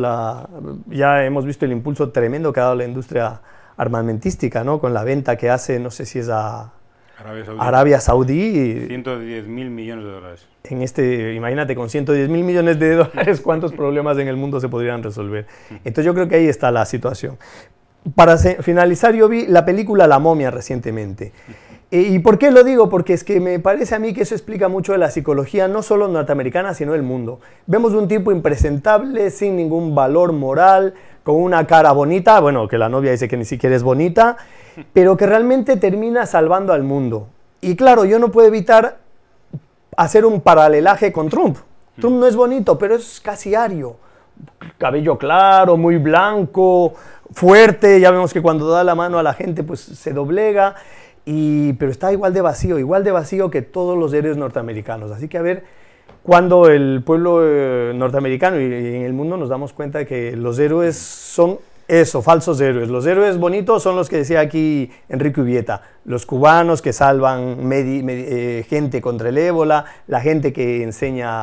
ya hemos visto el impulso tremendo que ha dado la industria armamentística, ¿no? Con la venta que hace, no sé si es a Arabia Saudí. 110.000 millones de dólares. Imagínate, con 110.000 millones de dólares, ¿cuántos problemas en el mundo se podrían resolver? Entonces yo creo que ahí está la situación. Para finalizar, yo vi la película La momia recientemente. ¿Y por qué lo digo? Porque es que me parece a mí que eso explica mucho de la psicología, no solo norteamericana, sino del mundo. Vemos un tipo impresentable, sin ningún valor moral, con una cara bonita, bueno, que la novia dice que ni siquiera es bonita, pero que realmente termina salvando al mundo. Y claro, yo no puedo evitar hacer un paralelaje con Trump. Trump no es bonito, pero es casi ario. Cabello claro, muy blanco, fuerte, ya vemos que cuando da la mano a la gente pues se doblega. Pero está igual de vacío que todos los héroes norteamericanos. Así que a ver cuando el pueblo norteamericano y en el mundo nos damos cuenta de que los héroes son eso, falsos héroes. Los héroes bonitos son los que decía aquí Enrique Ubieta, los cubanos que salvan gente contra el ébola, la gente que enseña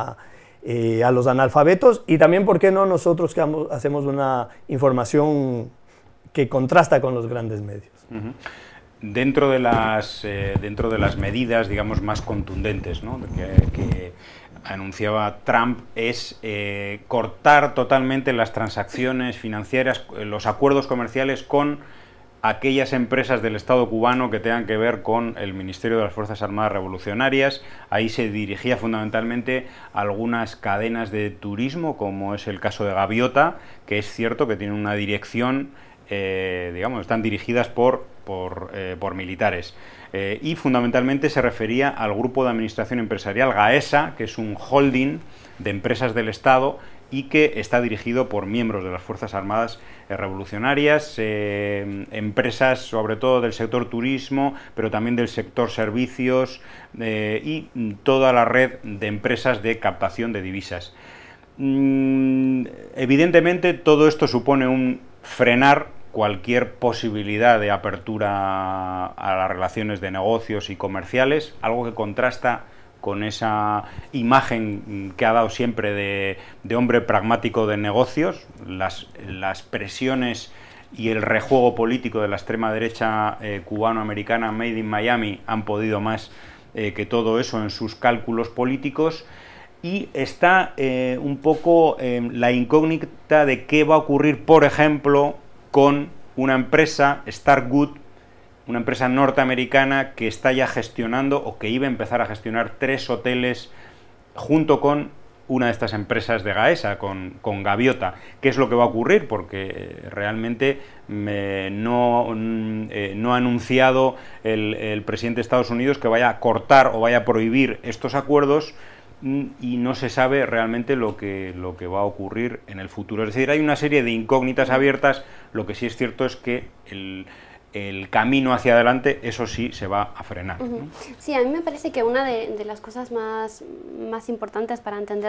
a los analfabetos y también, ¿por qué no nosotros que hacemos una información que contrasta con los grandes medios? Uh-huh. Dentro de las medidas, digamos, más contundentes, ¿no?, que anunciaba Trump es cortar totalmente las transacciones financieras, los acuerdos comerciales con aquellas empresas del Estado cubano que tengan que ver con el Ministerio de las Fuerzas Armadas Revolucionarias. Ahí se dirigía fundamentalmente a algunas cadenas de turismo, como es el caso de Gaviota, que es cierto que tiene una dirección, digamos, están dirigidas por militares. Y fundamentalmente se refería al grupo de administración empresarial GAESA, que es un holding de empresas del Estado y que está dirigido por miembros de las Fuerzas Armadas Revolucionarias, empresas sobre todo del sector turismo, pero también del sector servicios y toda la red de empresas de captación de divisas. Evidentemente todo esto supone un frenar cualquier posibilidad de apertura a las relaciones de negocios y comerciales, algo que contrasta con esa imagen que ha dado siempre de hombre pragmático de negocios. Las presiones y el rejuego político de la extrema derecha cubano-americana Made in Miami han podido más que todo eso en sus cálculos políticos. Y está un poco la incógnita de qué va a ocurrir, por ejemplo, con una empresa, Starwood, una empresa norteamericana que está ya gestionando o que iba a empezar a gestionar 3 hoteles junto con una de estas empresas de GAESA, con Gaviota. ¿Qué es lo que va a ocurrir? Porque realmente no ha anunciado el presidente de Estados Unidos que vaya a cortar o vaya a prohibir estos acuerdos, y no se sabe realmente lo que va a ocurrir en el futuro. Es decir, hay una serie de incógnitas abiertas. Lo que sí es cierto es que el camino hacia adelante, eso sí, se va a frenar, ¿no? Sí, a mí me parece que una de las cosas más importantes para entender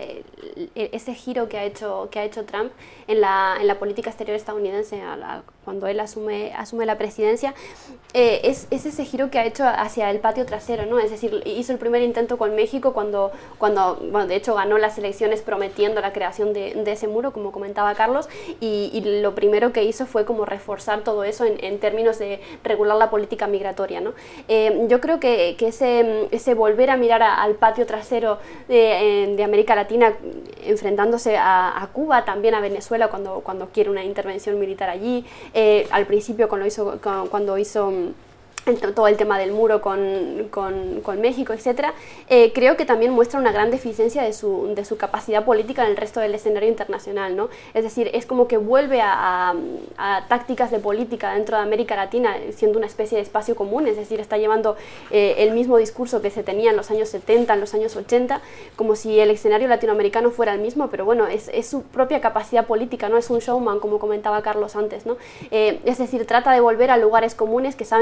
ese giro que ha hecho Trump en la política exterior estadounidense cuando él asume la presidencia, es ese giro que ha hecho hacia el patio trasero, ¿no? Es decir, hizo el primer intento con México cuando de hecho ganó las elecciones prometiendo la creación de ese muro, como comentaba Carlos, y lo primero que hizo fue como reforzar todo eso en términos de regular la política migratoria, ¿no? Yo creo que ese volver a mirar al patio trasero de América Latina, enfrentándose a Cuba, también a Venezuela cuando quiere una intervención militar allí, al principio cuando hizo todo el tema del muro con México, etcétera, creo que también muestra una gran deficiencia de su capacidad política en el resto del escenario internacional, ¿no? Es decir, es como que vuelve a tácticas de política dentro de América Latina, siendo una especie de espacio común, es decir, está llevando el mismo discurso que se tenía en los años 70, en los años 80, como si el escenario latinoamericano fuera el mismo, pero bueno, es su propia capacidad política, no es un showman, como comentaba Carlos antes, ¿no? Es decir, trata de volver a lugares comunes que saben que le va a dar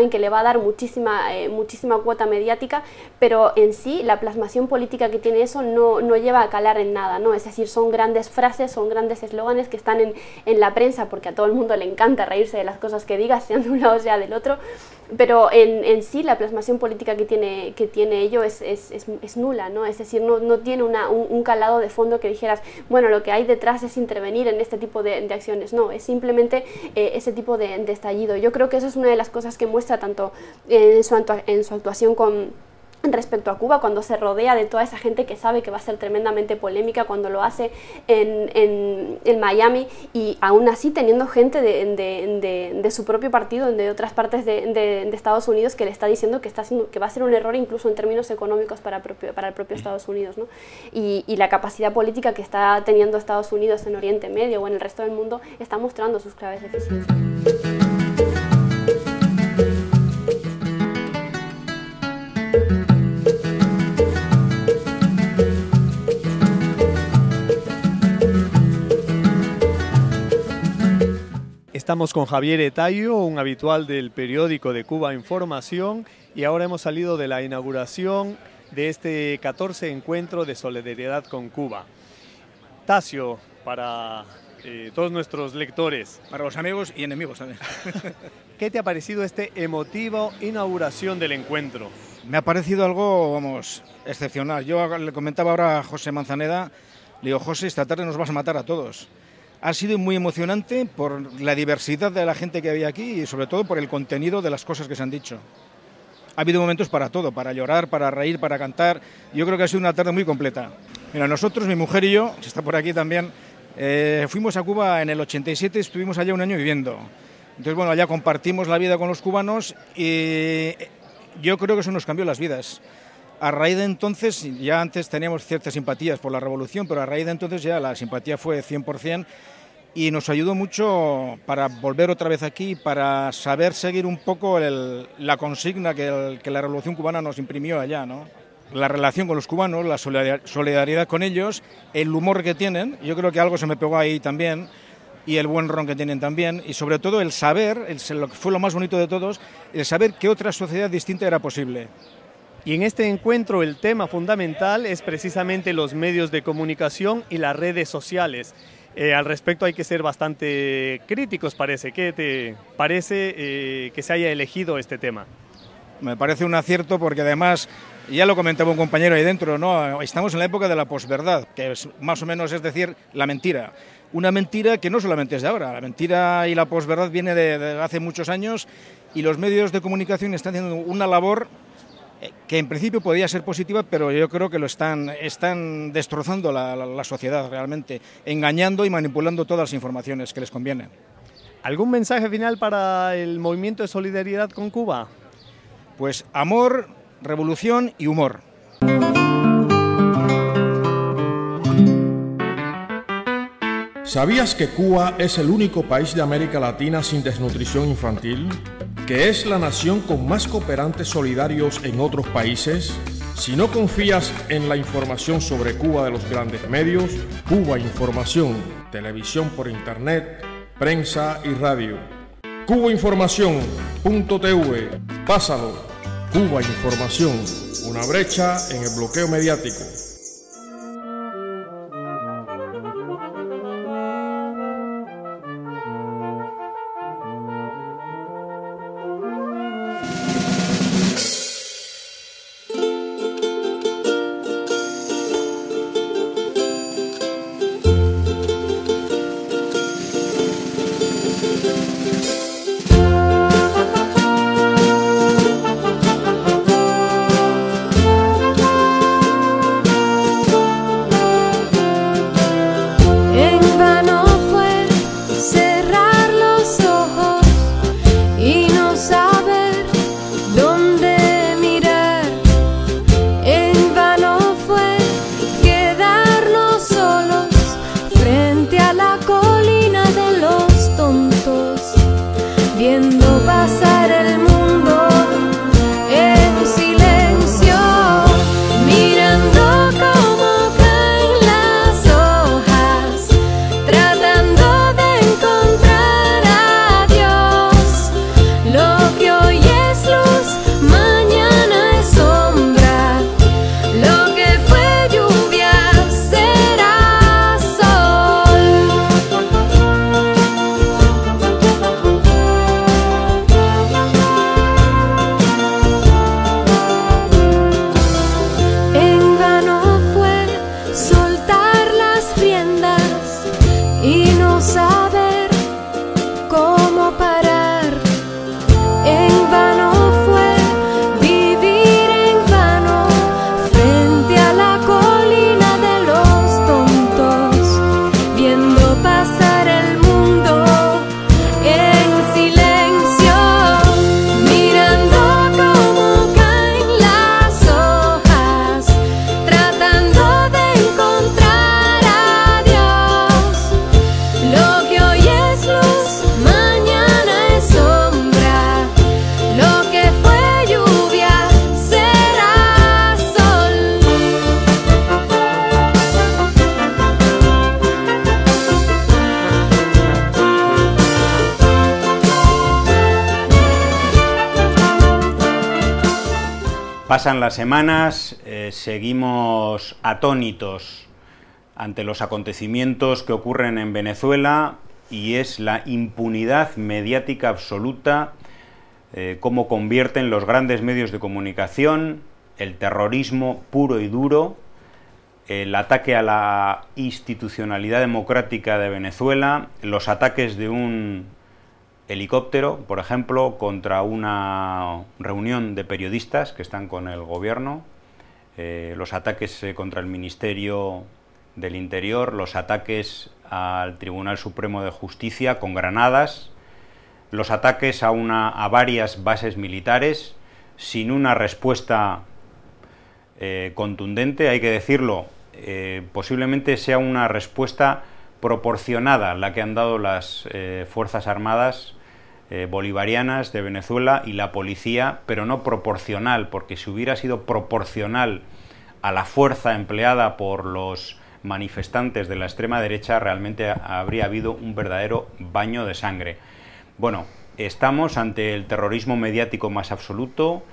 dar muchísima cuota mediática, pero en sí la plasmación política que tiene eso no lleva a calar en nada, ¿no? Es decir, son grandes frases, son grandes eslóganes que están en la prensa, porque a todo el mundo le encanta reírse de las cosas que digas, sean de un lado o sea del otro, pero en sí la plasmación política que tiene ello es nula, ¿no? Es decir, no tiene un calado de fondo que dijeras, bueno, lo que hay detrás es intervenir en este tipo de acciones. No, es simplemente ese tipo de estallido. Yo creo que eso es una de las cosas que muestra tanto en su actuación respecto a Cuba, cuando se rodea de toda esa gente que sabe que va a ser tremendamente polémica, cuando lo hace en Miami, y aún así teniendo gente de su propio partido, de otras partes de Estados Unidos, que le está diciendo que va a ser un error incluso en términos económicos para el propio Estados Unidos, ¿no? Y la capacidad política que está teniendo Estados Unidos en Oriente Medio o en el resto del mundo está mostrando sus claves deficiencias. Estamos con Javier Etayo, un habitual del periódico de Cuba Información, y ahora hemos salido de la inauguración de este 14 encuentro de solidaridad con Cuba. Tasio, para todos nuestros lectores. Para los amigos y enemigos también. ¿Qué te ha parecido este emotivo inauguración del encuentro? Me ha parecido algo, vamos, excepcional. Yo le comentaba ahora a José Manzaneda, le digo, José, esta tarde nos vas a matar a todos. Ha sido muy emocionante por la diversidad de la gente que había aquí y sobre todo por el contenido de las cosas que se han dicho. Ha habido momentos para todo, para llorar, para reír, para cantar. Yo creo que ha sido una tarde muy completa. Mira, nosotros, mi mujer y yo, que está por aquí también, fuimos a Cuba en el 87, estuvimos allá un año viviendo. Entonces, bueno, allá compartimos la vida con los cubanos y yo creo que eso nos cambió las vidas. A raíz de entonces, ya antes teníamos ciertas simpatías por la revolución, pero a raíz de entonces ya la simpatía fue 100% y nos ayudó mucho para volver otra vez aquí, para saber seguir un poco la consigna que la revolución cubana nos imprimió allá, ¿no? La relación con los cubanos, la solidaridad con ellos, el humor que tienen, yo creo que algo se me pegó ahí también, y el buen ron que tienen también, y sobre todo el saber, lo que fue lo más bonito de todos, el saber que otra sociedad distinta era posible. Y en este encuentro el tema fundamental es precisamente los medios de comunicación y las redes sociales. Al respecto hay que ser bastante críticos, parece. ¿Qué te parece que se haya elegido este tema? Me parece un acierto porque además, ya lo comentaba un compañero ahí dentro, ¿no? Estamos en la época de la posverdad, que es, más o menos es decir, la mentira. Una mentira que no solamente es de ahora, la mentira y la posverdad viene de hace muchos años y los medios de comunicación están haciendo una labor que en principio podía ser positiva, pero yo creo que lo están destrozando la sociedad realmente, engañando y manipulando todas las informaciones que les convienen. ¿Algún mensaje final para el movimiento de solidaridad con Cuba? Pues amor, revolución y humor. ¿Sabías que Cuba es el único país de América Latina sin desnutrición infantil? ¿Que es la nación con más cooperantes solidarios en otros países? Si no confías en la información sobre Cuba de los grandes medios, Cuba Información, televisión por internet, prensa y radio. cubainformación.tv, pásalo. Cuba Información, una brecha en el bloqueo mediático. Lo que hoy es luz Pasan las semanas, seguimos atónitos ante los acontecimientos que ocurren en Venezuela y es la impunidad mediática absoluta, cómo convierten los grandes medios de comunicación, el terrorismo puro y duro, el ataque a la institucionalidad democrática de Venezuela, los ataques de un helicóptero, por ejemplo, contra una reunión de periodistas que están con el gobierno, los ataques contra el Ministerio del Interior, los ataques al Tribunal Supremo de Justicia con granadas, los ataques a varias bases militares sin una respuesta contundente, hay que decirlo, posiblemente sea una respuesta proporcionada la que han dado las Fuerzas Armadas bolivarianas de Venezuela y la policía, pero no proporcional, porque si hubiera sido proporcional a la fuerza empleada por los manifestantes de la extrema derecha, realmente habría habido un verdadero baño de sangre. Bueno, estamos ante el terrorismo mediático más absoluto,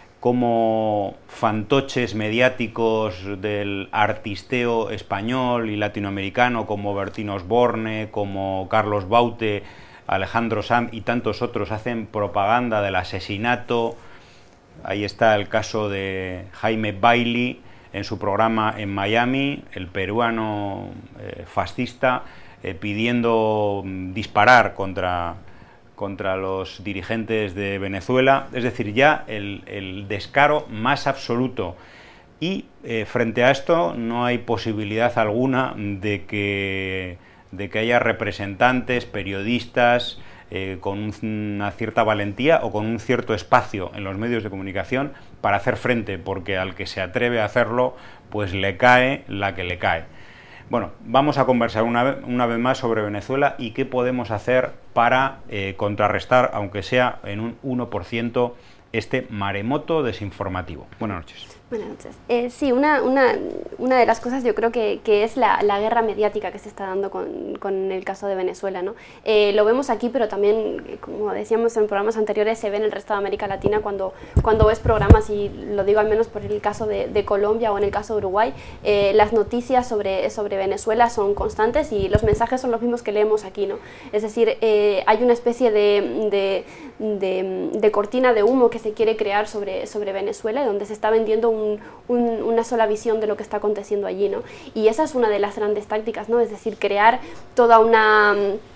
como fantoches mediáticos del artisteo español y latinoamericano como Bertín Osborne, como Carlos Baute, Alejandro Sanz y tantos otros hacen propaganda del asesinato. Ahí está el caso de Jaime Bailey en su programa en Miami, el peruano fascista, pidiendo disparar contra los dirigentes de Venezuela, es decir, ya el descaro más absoluto. Y frente a esto no hay posibilidad alguna de que haya representantes, periodistas, con una cierta valentía o con un cierto espacio en los medios de comunicación para hacer frente, porque al que se atreve a hacerlo, pues le cae la que le cae. Bueno, vamos a conversar una vez más sobre Venezuela y qué podemos hacer para contrarrestar, aunque sea en un 1%, este maremoto desinformativo. Buenas noches. Buenas noches. Sí, una de las cosas yo creo que es la guerra mediática que se está dando con el caso de Venezuela, ¿no? Lo vemos aquí, pero también, como decíamos en programas anteriores, se ve en el resto de América Latina cuando ves programas, y lo digo al menos por el caso de Colombia o en el caso de Uruguay, las noticias sobre Venezuela son constantes y los mensajes son los mismos que leemos aquí, ¿no? Es decir, hay una especie de cortina de humo que se quiere crear sobre Venezuela, donde se está vendiendo una sola visión de lo que está aconteciendo allí, ¿no? Y esa es una de las grandes tácticas, ¿no? Es decir, crear toda una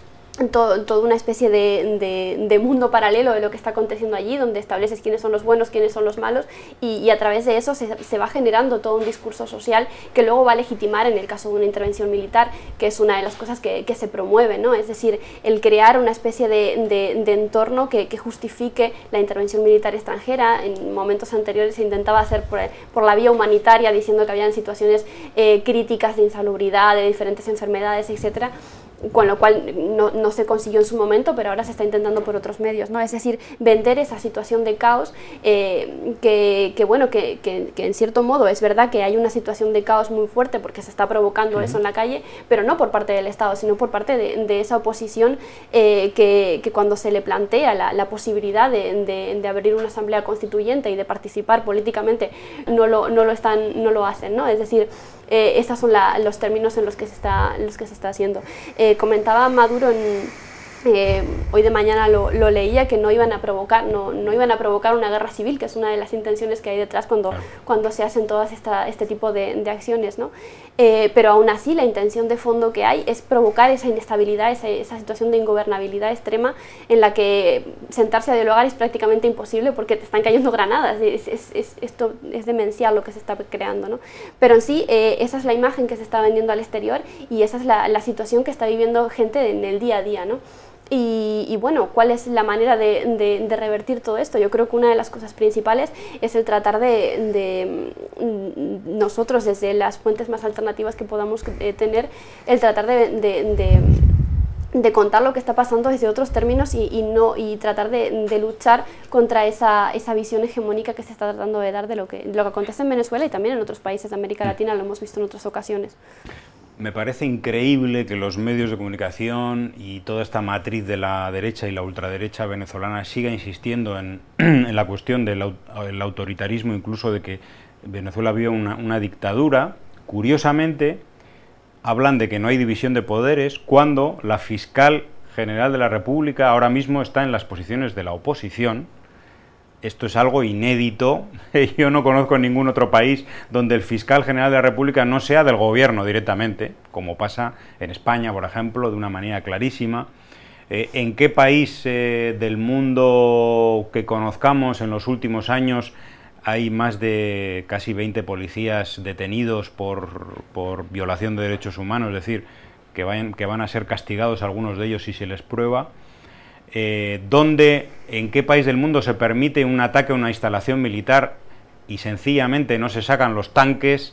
especie de mundo paralelo de lo que está aconteciendo allí, donde estableces quiénes son los buenos, quiénes son los malos, y a través de eso se va generando todo un discurso social que luego va a legitimar en el caso de una intervención militar, que es una de las cosas que se promueve, ¿no? Es decir, el crear una especie de entorno que justifique la intervención militar extranjera. En momentos anteriores se intentaba hacer por la vía humanitaria, diciendo que habían situaciones críticas de insalubridad, de diferentes enfermedades, etcétera, con lo cual no se consiguió en su momento, pero ahora se está intentando por otros medios, ¿no? Es decir, vender esa situación de caos, que en cierto modo es verdad que hay una situación de caos muy fuerte porque se está provocando eso en la calle, pero no por parte del Estado, sino por parte de esa oposición, que cuando se le plantea la posibilidad de abrir una asamblea constituyente y de participar políticamente, no lo hacen, ¿no? Es decir, estos son los términos en los que se está haciendo. Comentaba Maduro hoy de mañana lo leía, que no iban a provocar una guerra civil, que es una de las intenciones que hay detrás cuando se hacen todas este tipo de acciones, ¿no? Pero aún así la intención de fondo que hay es provocar esa inestabilidad, esa situación de ingobernabilidad extrema en la que sentarse a dialogar es prácticamente imposible porque te están cayendo granadas. Esto es demencial lo que se está creando, ¿no? Pero en sí, esa es la imagen que se está vendiendo al exterior y esa es la situación que está viviendo gente en el día a día, ¿no? Y bueno, ¿cuál es la manera de revertir todo esto? Yo creo que una de las cosas principales es el tratar de nosotros, desde las fuentes más alternativas que podamos tener, el tratar de contar lo que está pasando desde otros términos y tratar de luchar contra esa visión hegemónica que se está tratando de dar de lo que acontece en Venezuela y también en otros países de América Latina. Lo hemos visto en otras ocasiones. Me parece increíble que los medios de comunicación y toda esta matriz de la derecha y la ultraderecha venezolana siga insistiendo en la cuestión del autoritarismo, incluso de que Venezuela vio una dictadura. Curiosamente, hablan de que no hay división de poderes cuando la fiscal general de la República ahora mismo está en las posiciones de la oposición. Esto es algo inédito. Yo no conozco ningún otro país donde el fiscal general de la República no sea del gobierno directamente, como pasa en España, por ejemplo, de una manera clarísima. ¿En qué país del mundo que conozcamos en los últimos años hay más de casi 20 policías detenidos por violación de derechos humanos? Es decir, que van a ser castigados algunos de ellos si se les prueba. ¿En qué país del mundo se permite un ataque a una instalación militar y sencillamente no se sacan los tanques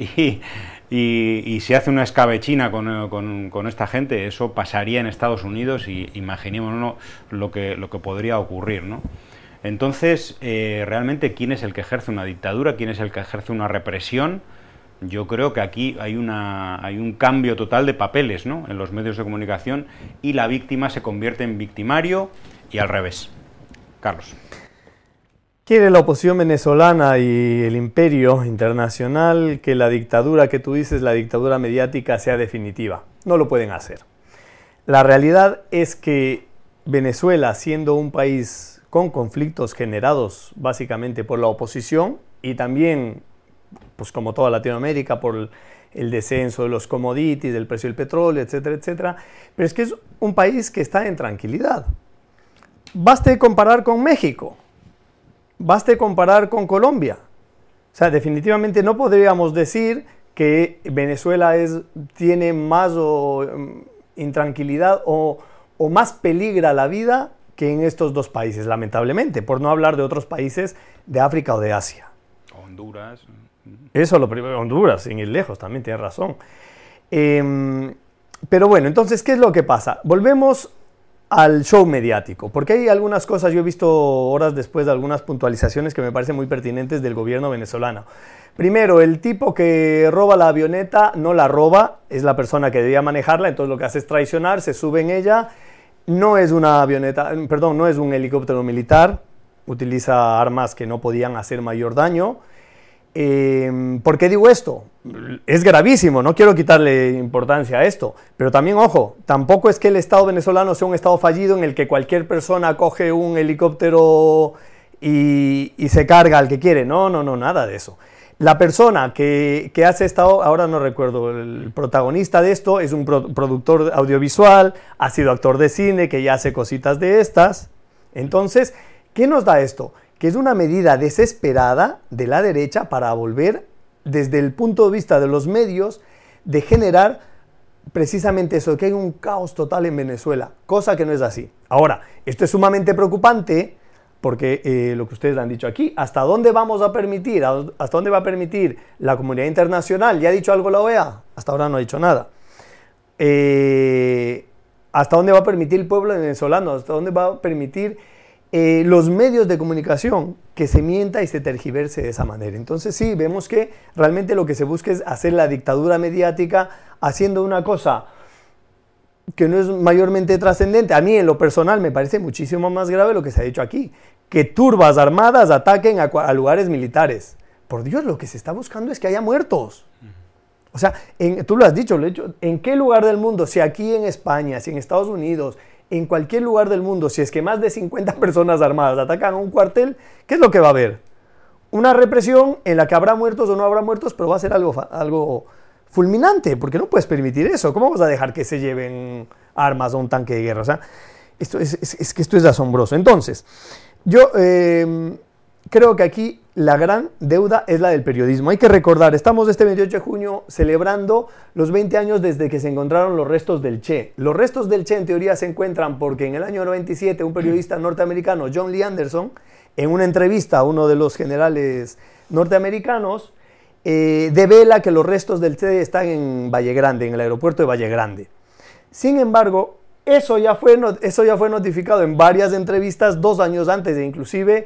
y se hace una escabechina con esta gente? Eso pasaría en Estados Unidos y imaginémonos lo que podría ocurrir, ¿no? Entonces, realmente, ¿quién es el que ejerce una dictadura? ¿Quién es el que ejerce una represión? Yo creo que aquí hay un cambio total de papeles, ¿no?, en los medios de comunicación, y la víctima se convierte en victimario y al revés. Carlos. Quiere la oposición venezolana y el imperio internacional que la dictadura que tú dices, la dictadura mediática, sea definitiva. No lo pueden hacer. La realidad es que Venezuela, siendo un país con conflictos generados básicamente por la oposición y también, pues como toda Latinoamérica, por el descenso de los commodities, del precio del petróleo, etcétera, etcétera. Pero es que es un país que está en tranquilidad. Baste comparar con México, baste comparar con Colombia. O sea, definitivamente no podríamos decir que Venezuela tiene más intranquilidad o más peligra la vida que en estos dos países, lamentablemente, por no hablar de otros países de África o de Asia. Honduras. Eso lo primero, Honduras, sin ir lejos, también tienes razón. Pero bueno, entonces, ¿qué es lo que pasa? Volvemos al show mediático, porque hay algunas cosas, yo he visto horas después de algunas puntualizaciones que me parecen muy pertinentes del gobierno venezolano. Primero, el tipo que roba la avioneta no la roba, es la persona que debía manejarla, entonces lo que hace es traicionar, se sube en ella, no es una avioneta, perdón, no es un helicóptero militar, utiliza armas que no podían hacer mayor daño. ¿Por qué digo esto? Es gravísimo, no quiero quitarle importancia a esto, pero también, ojo, tampoco es que el Estado venezolano sea un Estado fallido en el que cualquier persona coge un helicóptero y se carga al que quiere. No, nada de eso. La persona que hace esto, ahora no recuerdo, el protagonista de esto es un productor audiovisual, ha sido actor de cine, que ya hace cositas de estas. Entonces, ¿qué nos da esto? Que es una medida desesperada de la derecha para volver, desde el punto de vista de los medios, de generar precisamente eso, que hay un caos total en Venezuela, cosa que no es así. Ahora, esto es sumamente preocupante porque lo que ustedes han dicho aquí, ¿hasta dónde vamos a permitir? ¿Hasta dónde va a permitir la comunidad internacional? ¿Ya ha dicho algo la OEA? Hasta ahora no ha dicho nada. ¿Hasta dónde va a permitir el pueblo venezolano? ¿Hasta dónde va a permitir los medios de comunicación que se mienta y se tergiverse de esa manera? Entonces sí, vemos que realmente lo que se busca es hacer la dictadura mediática haciendo una cosa que no es mayormente trascendente. A mí en lo personal me parece muchísimo más grave lo que se ha dicho aquí, que turbas armadas ataquen a lugares militares. Por Dios, lo que se está buscando es que haya muertos. O sea, tú lo has dicho, ¿en qué lugar del mundo? Si aquí en España, si en Estados Unidos, en cualquier lugar del mundo, si es que más de 50 personas armadas atacan a un cuartel, ¿qué es lo que va a haber? Una represión en la que habrá muertos o no habrá muertos, pero va a ser algo fulminante, porque no puedes permitir eso. ¿Cómo vas a dejar que se lleven armas a un tanque de guerra? O sea, esto es asombroso. Entonces, yo creo que aquí la gran deuda es la del periodismo. Hay que recordar, estamos este 28 de junio celebrando los 20 años desde que se encontraron los restos del Che. Los restos del Che en teoría se encuentran porque en el año 97 un periodista norteamericano, John Lee Anderson, en una entrevista a uno de los generales norteamericanos, devela que los restos del Che están en Valle Grande, en el aeropuerto de Valle Grande. Sin embargo, eso ya fue notificado en varias entrevistas 2 años antes, e inclusive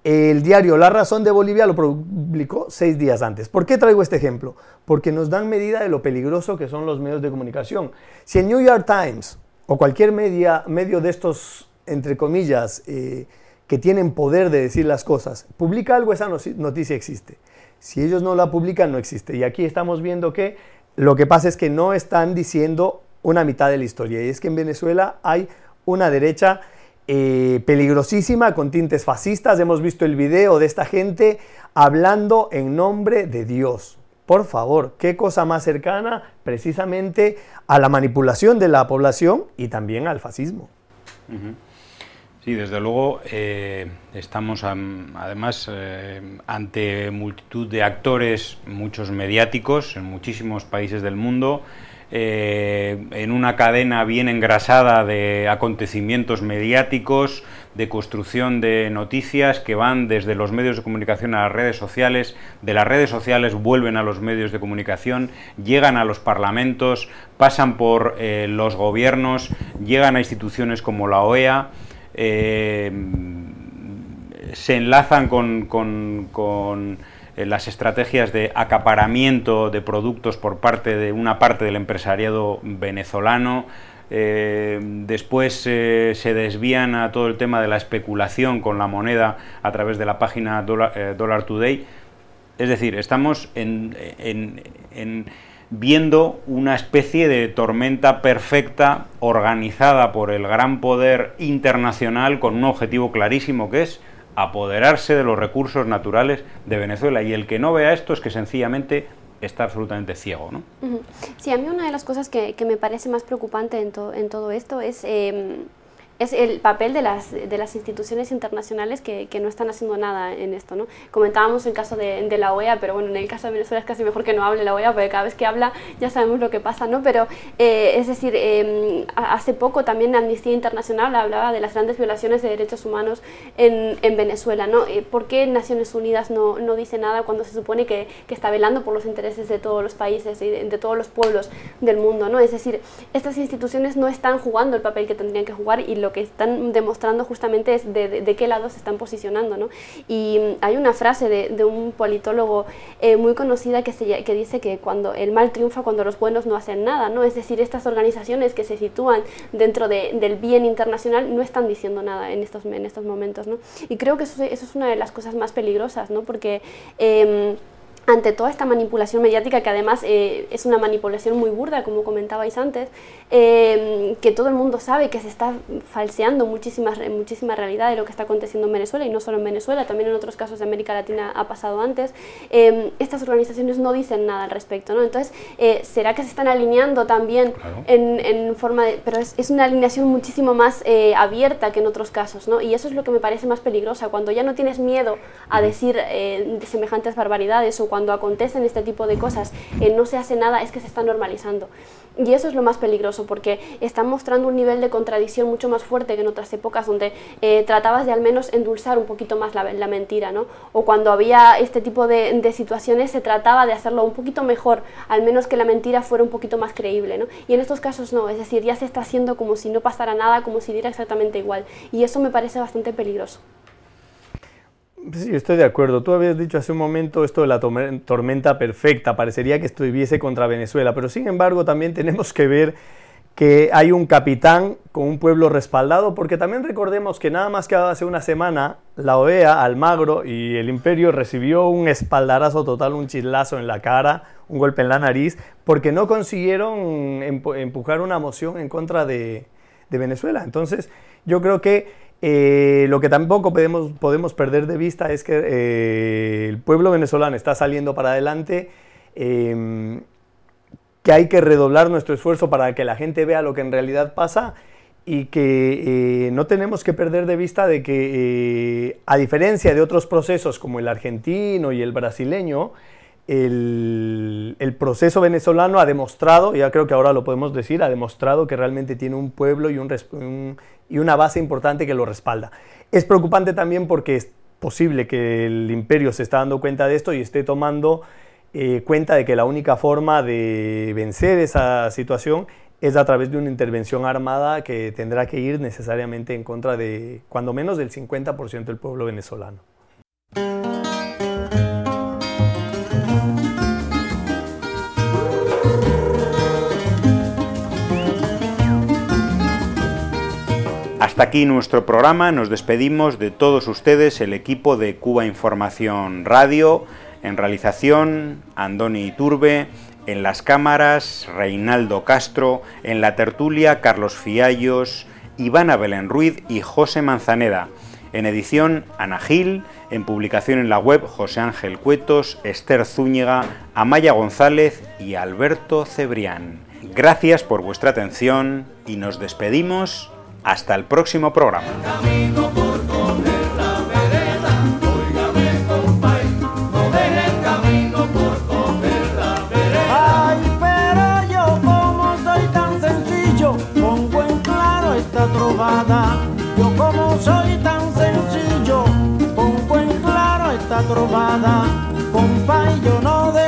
El diario La Razón de Bolivia lo publicó 6 días antes. ¿Por qué traigo este ejemplo? Porque nos dan medida de lo peligroso que son los medios de comunicación. Si el New York Times o cualquier medio de estos, entre comillas, que tienen poder de decir las cosas, publica algo, esa noticia existe. Si ellos no la publican, no existe. Y aquí estamos viendo que lo que pasa es que no están diciendo una mitad de la historia. Y es que en Venezuela hay una derecha peligrosísima con tintes fascistas. Hemos visto el video de esta gente hablando en nombre de Dios. Por favor, qué cosa más cercana precisamente a la manipulación de la población y también al fascismo. Sí, desde luego estamos además ante multitud de actores, muchos mediáticos en muchísimos países del mundo, en una cadena bien engrasada de acontecimientos mediáticos, de construcción de noticias que van desde los medios de comunicación a las redes sociales, de las redes sociales vuelven a los medios de comunicación, llegan a los parlamentos, pasan por los gobiernos, llegan a instituciones como la OEA, se enlazan con las estrategias de acaparamiento de productos por parte de una parte del empresariado venezolano. Después se desvían a todo el tema de la especulación con la moneda a través de la página Dollar Today. Es decir, estamos viendo una especie de tormenta perfecta organizada por el gran poder internacional con un objetivo clarísimo, que es apoderarse de los recursos naturales de Venezuela. Y el que no vea esto es que sencillamente está absolutamente ciego, ¿no? Sí, a mí una de las cosas que me parece más preocupante en todo esto es el papel de las instituciones internacionales que no están haciendo nada en esto, ¿no? Comentábamos el caso de la OEA, pero bueno, en el caso de Venezuela es casi mejor que no hable la OEA, porque cada vez que habla ya sabemos lo que pasa, ¿no? Pero, es decir, hace poco también Amnistía Internacional hablaba de las grandes violaciones de derechos humanos en Venezuela, ¿no? ¿Por qué Naciones Unidas no dice nada cuando se supone que está velando por los intereses de todos los países y de todos los pueblos del mundo, ¿no? Es decir, estas instituciones no están jugando el papel que tendrían que jugar, y lo que están demostrando justamente es de qué lado se están posicionando, ¿no? Y hay una frase de un politólogo muy conocida que dice que cuando el mal triunfa cuando los buenos no hacen nada, ¿no? Es decir, estas organizaciones que se sitúan dentro del bien internacional no están diciendo nada en estos momentos, ¿no? Y creo que eso es una de las cosas más peligrosas, ¿no? Porque ante toda esta manipulación mediática, que además es una manipulación muy burda, como comentabais antes, que todo el mundo sabe que se está falseando muchísima realidad de lo que está aconteciendo en Venezuela, y no solo en Venezuela, también en otros casos de América Latina ha pasado antes. Estas organizaciones no dicen nada al respecto, ¿no? Entonces, ¿será que se están alineando también en forma de...? Pero es una alineación muchísimo más abierta que en otros casos, ¿no? Y eso es lo que me parece más peligrosa, cuando ya no tienes miedo a decir semejantes barbaridades, o cuando acontecen este tipo de cosas no se hace nada, es que se está normalizando. Y eso es lo más peligroso, porque están mostrando un nivel de contradicción mucho más fuerte que en otras épocas, donde tratabas de al menos endulzar un poquito más la mentira, ¿no? O cuando había este tipo de situaciones se trataba de hacerlo un poquito mejor, al menos que la mentira fuera un poquito más creíble, ¿no? Y en estos casos no, es decir, ya se está haciendo como si no pasara nada, como si diera exactamente igual, y eso me parece bastante peligroso. Sí, estoy de acuerdo. Tú habías dicho hace un momento esto de la tormenta perfecta, parecería que estuviese contra Venezuela, pero sin embargo también tenemos que ver que hay un capitán con un pueblo respaldado, porque también recordemos que nada más que hace una semana la OEA, Almagro y el Imperio recibió un espaldarazo total, un chislazo en la cara, un golpe en la nariz, porque no consiguieron empujar una moción en contra de Venezuela. Entonces yo creo que lo que tampoco podemos perder de vista es que el pueblo venezolano está saliendo para adelante, que hay que redoblar nuestro esfuerzo para que la gente vea lo que en realidad pasa, y que no tenemos que perder de vista de que a diferencia de otros procesos como el argentino y el brasileño, el proceso venezolano ha demostrado, ya creo que ahora lo podemos decir, ha demostrado que realmente tiene un pueblo y una base importante que lo respalda. Es preocupante también porque es posible que el imperio se está dando cuenta de esto y esté tomando cuenta de que la única forma de vencer esa situación es a través de una intervención armada que tendrá que ir necesariamente en contra de, cuando menos, del 50% del pueblo venezolano. Hasta aquí nuestro programa, nos despedimos de todos ustedes, el equipo de Cuba Información Radio, en realización Andoni Iturbe, en las cámaras Reinaldo Castro, en la tertulia Carlos Fiallos, Ivana Belén Ruiz y José Manzaneda, en edición Ana Gil, en publicación en la web José Ángel Cuetos, Esther Zúñiga, Amaya González y Alberto Cebrián. Gracias por vuestra atención y nos despedimos. Hasta el próximo programa. Ay, pero yo como soy tan sencillo, pongo en claro esta trovada. Yo como soy tan sencillo, pongo en claro esta trovada. Compay, yo no de